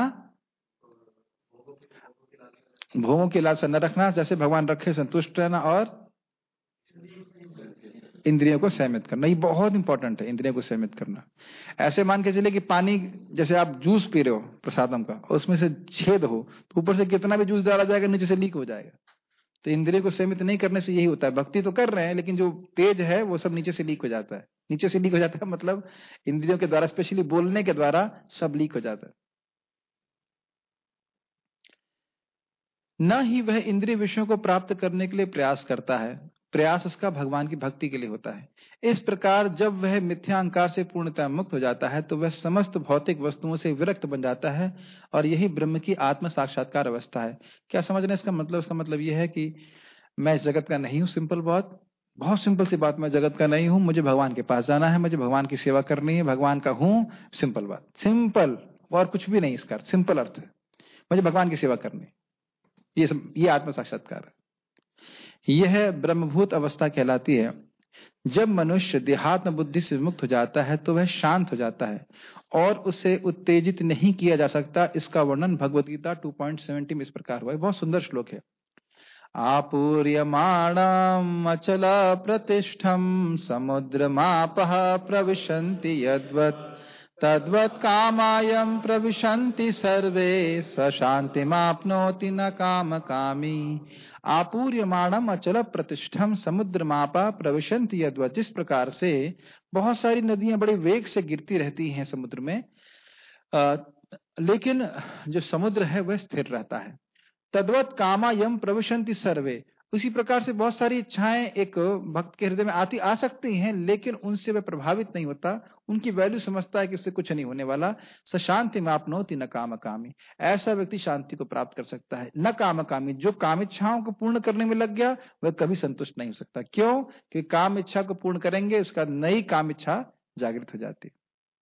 भोगों की लालसा न रखना, जैसे भगवान रखे संतुष्ट रहना, और इंद्रियों को संयमित करना, ये बहुत इंपॉर्टेंट है, इंद्रियों को संयमित करना। ऐसे मान के चले कि पानी, जैसे आप जूस पी रहे हो प्रसादम का, उसमें से छेद हो तो ऊपर से कितना भी जूस डाला जाएगा नीचे से लीक हो जाएगा। तो इंद्रियों को संयमित नहीं करने से यही होता है। भक्ति तो कर रहे हैं लेकिन जो तेज है वो सब नीचे से लीक हो जाता है। नीचे से लीक हो जाता है मतलब इंद्रियों के द्वारा, स्पेशली बोलने के द्वारा सब लीक हो जाता है। न ही वह इंद्रिय विषयों को प्राप्त करने के लिए प्रयास करता है, प्रयास उसका भगवान की भक्ति के लिए होता है। इस प्रकार जब वह मिथ्या अहंकार से पूर्णतः मुक्त हो जाता है तो वह समस्त भौतिक वस्तुओं से विरक्त बन जाता है, और यही ब्रह्म की आत्म साक्षात्कार अवस्था है। क्या समझ रहे हैं इसका मतलब? इसका मतलब यह है कि मैं इस जगत का नहीं हूं, सिंपल बात, बहुत सिंपल सी बात, मैं जगत का नहीं हूं, मुझे भगवान के पास जाना है, मुझे भगवान की सेवा करनी है, भगवान का हूं, सिंपल बात, सिंपल, और कुछ भी नहीं, इसका सिंपल अर्थ है मुझे भगवान की सेवा करनी। ये ये आत्म साक्षात्कार है, यह ब्रह्मभूत अवस्था कहलाती है। जब मनुष्य देहात्म बुद्धि से मुक्त हो जाता है तो वह शांत हो जाता है और उसे उत्तेजित नहीं किया जा सकता। इसका वर्णन Bhagavad Gita two point seventy में इस प्रकार हुआ है, बहुत सुंदर श्लोक है। आपूर्यमाणम् अचल प्रतिष्ठम् समुद्रमापः प्रविशन्ति यद्वत् तद्वत् कामायम् प्रविशन्ति सर्वे स शान्तिमाप्नोति न कामकामी। आपूर्यमाणम् अचल प्रतिष्ठम् समुद्रमापः प्रविशन्ति यद्वत्, जिस प्रकार से बहुत सारी नदियां बड़े वेग से गिरती रहती हैं समुद्र में, आ, लेकिन जो समुद्र है वह स्थिर रहता है। तद्वत कामा यम प्रविशन्ति सर्वे, उसी प्रकार से बहुत सारी इच्छाएं एक भक्त के हृदय में आती आ सकती हैं लेकिन उनसे वह प्रभावित नहीं होता, उनकी वैल्यू समझता है कि इससे कुछ नहीं होने वाला। स शांति में आपनोति न कामकामी, ऐसा व्यक्ति शांति को प्राप्त कर सकता है। न कामकामी, जो काम इच्छाओं को पूर्ण करने में लग गया वह कभी संतुष्ट नहीं हो सकता। क्यों? कि काम इच्छा को पूर्ण करेंगे उसका नई काम इच्छा जागृत हो जाती।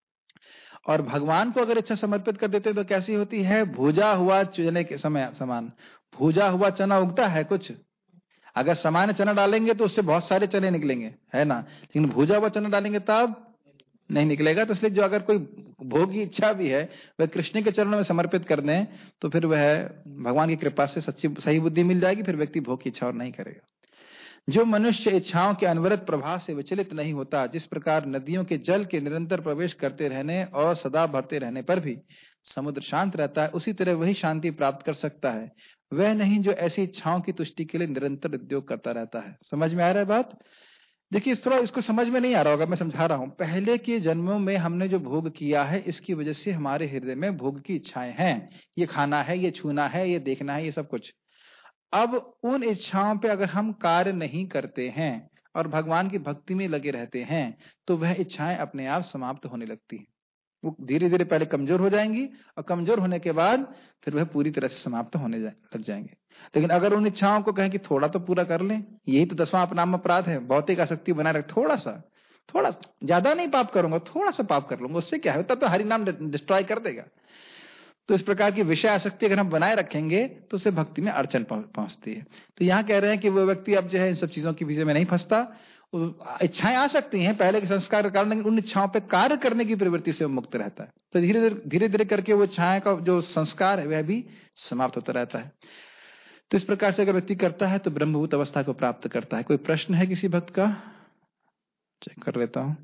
और भगवान को अगर इच्छा समर्पित कर देते तो कैसी होती है? भूजा हुआ चने के समय समान। भूजा हुआ चना उगता है कुछ, अगर सामान्य चना डालेंगे तो उससे बहुत सारे चने निकलेंगे, है ना, लेकिन भूजा हुआ चना डालेंगे तब नहीं निकलेगा। तो इसलिए जो अगर कोई भोग की इच्छा भी है वह कृष्ण के चरणों में समर्पित कर दें तो फिर वह भगवान की कृपा से सच्ची सही बुद्धि मिल जाएगी, फिर व्यक्ति भोग की इच्छा और नहीं करेगा। जो मनुष्य इच्छाओं के अनवरत प्रवाह से विचलित नहीं होता, जिस प्रकार नदियों के जल के निरंतर प्रवेश करते रहने और सदा भरते रहने पर भी समुद्र शांत रहता है, उसी तरह वही शांति प्राप्त कर सकता है, वह नहीं जो ऐसी इच्छाओं की तुष्टि के लिए निरंतर उद्योग करता रहता है। समझ में आ रहा है बात? देखिए, इस थोड़ा इसको समझ में नहीं आ रहा होगा, मैं समझा रहा हूं। पहले के जन्मों में हमने जो भोग किया है इसकी वजह से हमारे हृदय में भोग की इच्छाएं हैं, ये खाना है, ये छूना है, ये देखना है, ये सब कुछ। अब उन इच्छाओं पे अगर हम कार्य नहीं करते हैं और भगवान की भक्ति में लगे रहते हैं तो वह इच्छाएं अपने आप समाप्त होने लगती हैं। वो धीरे धीरे पहले कमजोर हो जाएंगी और कमजोर होने के बाद फिर वह पूरी तरह से समाप्त होने लग जाएंगे। लेकिन अगर उन इच्छाओं को कहें कि थोड़ा तो पूरा कर लें, यही तो दसवां अपनाम अपराध है, भौतिक आसक्ति बनाए रख, थोड़ा सा, थोड़ा ज्यादा नहीं पाप करूंगा, थोड़ा सा पाप कर लूंगा, उससे क्या है, तब तो हरि नाम डिस्ट्रॉय कर देगा। तो इस प्रकार की विषय आसक्ति अगर हम बनाए रखेंगे तो उससे भक्ति में अड़चन पहुंचती है। तो यहाँ कह रहे हैं कि वो व्यक्ति अब जो है इन सब चीजों की विषय में नहीं फंसता। इच्छाएं आ सकती हैं पहले के संस्कार के कारण, लेकिन उन इच्छाओं पे कार्य करने की प्रवृत्ति से वो मुक्त रहता है। तो धीरे धीरे धीरे धीरे करके वो इच्छाएं का जो संस्कार है वह भी समाप्त होता रहता है। तो इस प्रकार से अगर व्यक्ति करता है तो ब्रह्मभूत अवस्था को प्राप्त करता है। कोई प्रश्न है किसी भक्त का? चेक कर लेता हूं।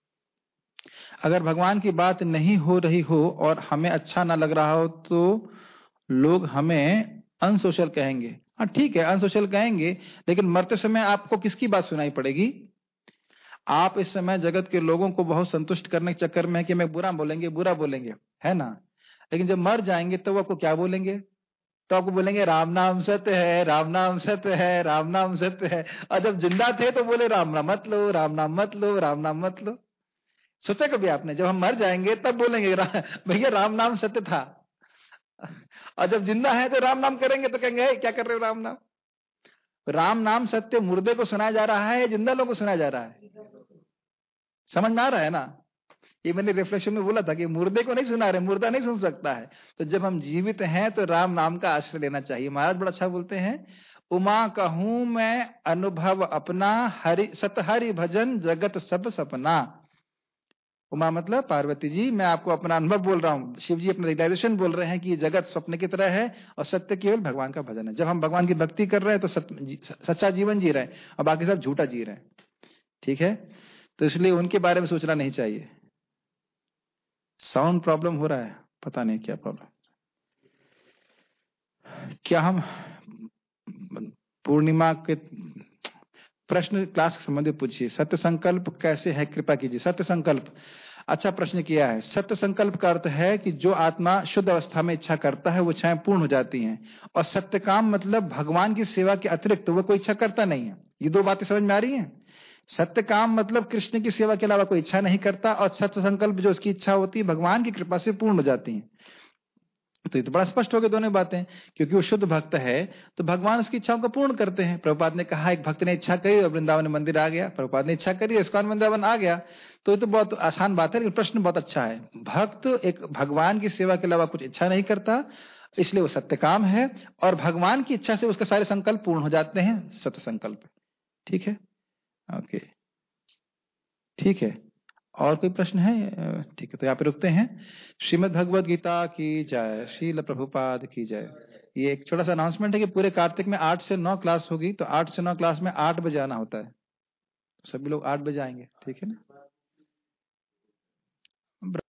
अगर भगवान की बात नहीं हो रही हो और हमें अच्छा ना लग रहा हो तो लोग हमें अनसोशल कहेंगे। हाँ ठीक है, अनसोशल कहेंगे, लेकिन मरते समय आपको किसकी बात सुनाई पड़ेगी? आप इस समय जगत के लोगों को बहुत संतुष्ट करने के चक्कर में है कि हमें बुरा बोलेंगे बुरा बोलेंगे, है ना, लेकिन जब मर जाएंगे तो वो आपको क्या बोलेंगे? तो आपको बोलेंगे राम नाम सत्य है, राम नाम सत्य है, राम नाम सत्य है। और जब जिंदा थे तो बोले राम नाम मत लो, राम नाम मत लो, राम नाम मत लो। सोचा कभी आपने? जब हम मर जाएंगे तब बोलेंगे भैया राम नाम सत्य था, और जब जिंदा है तो राम नाम करेंगे तो कहेंगे क्या कर रहे हो राम नाम। राम नाम सत्य मुर्दे को सुनाया जा रहा है, जिंदा लोगों को सुनाया जा रहा है? समझ में आ रहा है ना? ये मैंने रिफ्लेक्शन में बोला था कि मुर्दे को नहीं सुना रहे, मुर्दा नहीं सुन सकता है। तो जब हम जीवित हैं तो राम नाम का आश्रय लेना चाहिए। महाराज बड़ा अच्छा बोलते हैं, उमा कहूं मैं अनुभव अपना, हरि सत हरि भजन जगत सब सपना। उमा मतलब पार्वती जी, मैं आपको अपना अनुभव बोल रहा हूँ, शिव जी अपना रियलाइजेशन बोल रहे हैं कि ये जगत स्वप्न की तरह है और सत्य केवल भगवान का भजन है। जब हम भगवान की भक्ति कर रहे हैं तो सच्चा जीवन जी रहे हैं और बाकी सब झूठा जी रहे हैं। ठीक है, तो इसलिए उनके बारे में सोचना नहीं चाहिए। साउंड प्रॉब्लम हो रहा है, पता नहीं क्या प्रॉब्लम। क्या हम पूर्णिमा के प्रश्न क्लास के संबंधित पूछिए। सत्य संकल्प कैसे है, कृपा कीजिए। सत्य संकल्प, अच्छा प्रश्न किया है। सत्य संकल्प का अर्थ है कि जो आत्मा शुद्ध अवस्था में इच्छा करता है वो इच्छाएं पूर्ण हो जाती हैं। और सत्य काम मतलब भगवान की सेवा के अतिरिक्त वो कोई इच्छा करता नहीं है। ये दो बातें समझ में आ रही हैं। सत्य काम मतलब कृष्ण की सेवा के अलावा कोई इच्छा नहीं करता, और सत्य संकल्प जो उसकी इच्छा होती है भगवान की कृपा से पूर्ण हो जाती है। तो ये तो बड़ा स्पष्ट हो गया दोनों बातें, क्योंकि वो शुद्ध भक्त है तो भगवान उसकी इच्छाओं को पूर्ण करते हैं। प्रभुपाद ने कहा एक भक्त ने इच्छा करी और वृंदावन मंदिर आ गया, प्रभुपाद ने इच्छा करी इस्कॉन वृंदावन आ गया। तो ये तो बहुत आसान बात है, लेकिन प्रश्न बहुत अच्छा है। भक्त एक भगवान की सेवा के अलावा कुछ इच्छा नहीं करता, इसलिए वो सत्य काम है, और भगवान की इच्छा से उसके सारे संकल्प पूर्ण हो जाते हैं, सत्य संकल्प। ठीक है, ओके, ठीक है। और कोई प्रश्न है? ठीक है, तो यहाँ पे रुकते हैं। श्रीमद् भगवद गीता की जय, श्रील प्रभुपाद की जय। ये एक छोटा सा अनाउंसमेंट है कि पूरे कार्तिक में आठ से नौ क्लास होगी, तो आठ से नौ क्लास में आठ बजे आना होता है, तो सभी लोग आठ बजे आएंगे, ठीक है ना।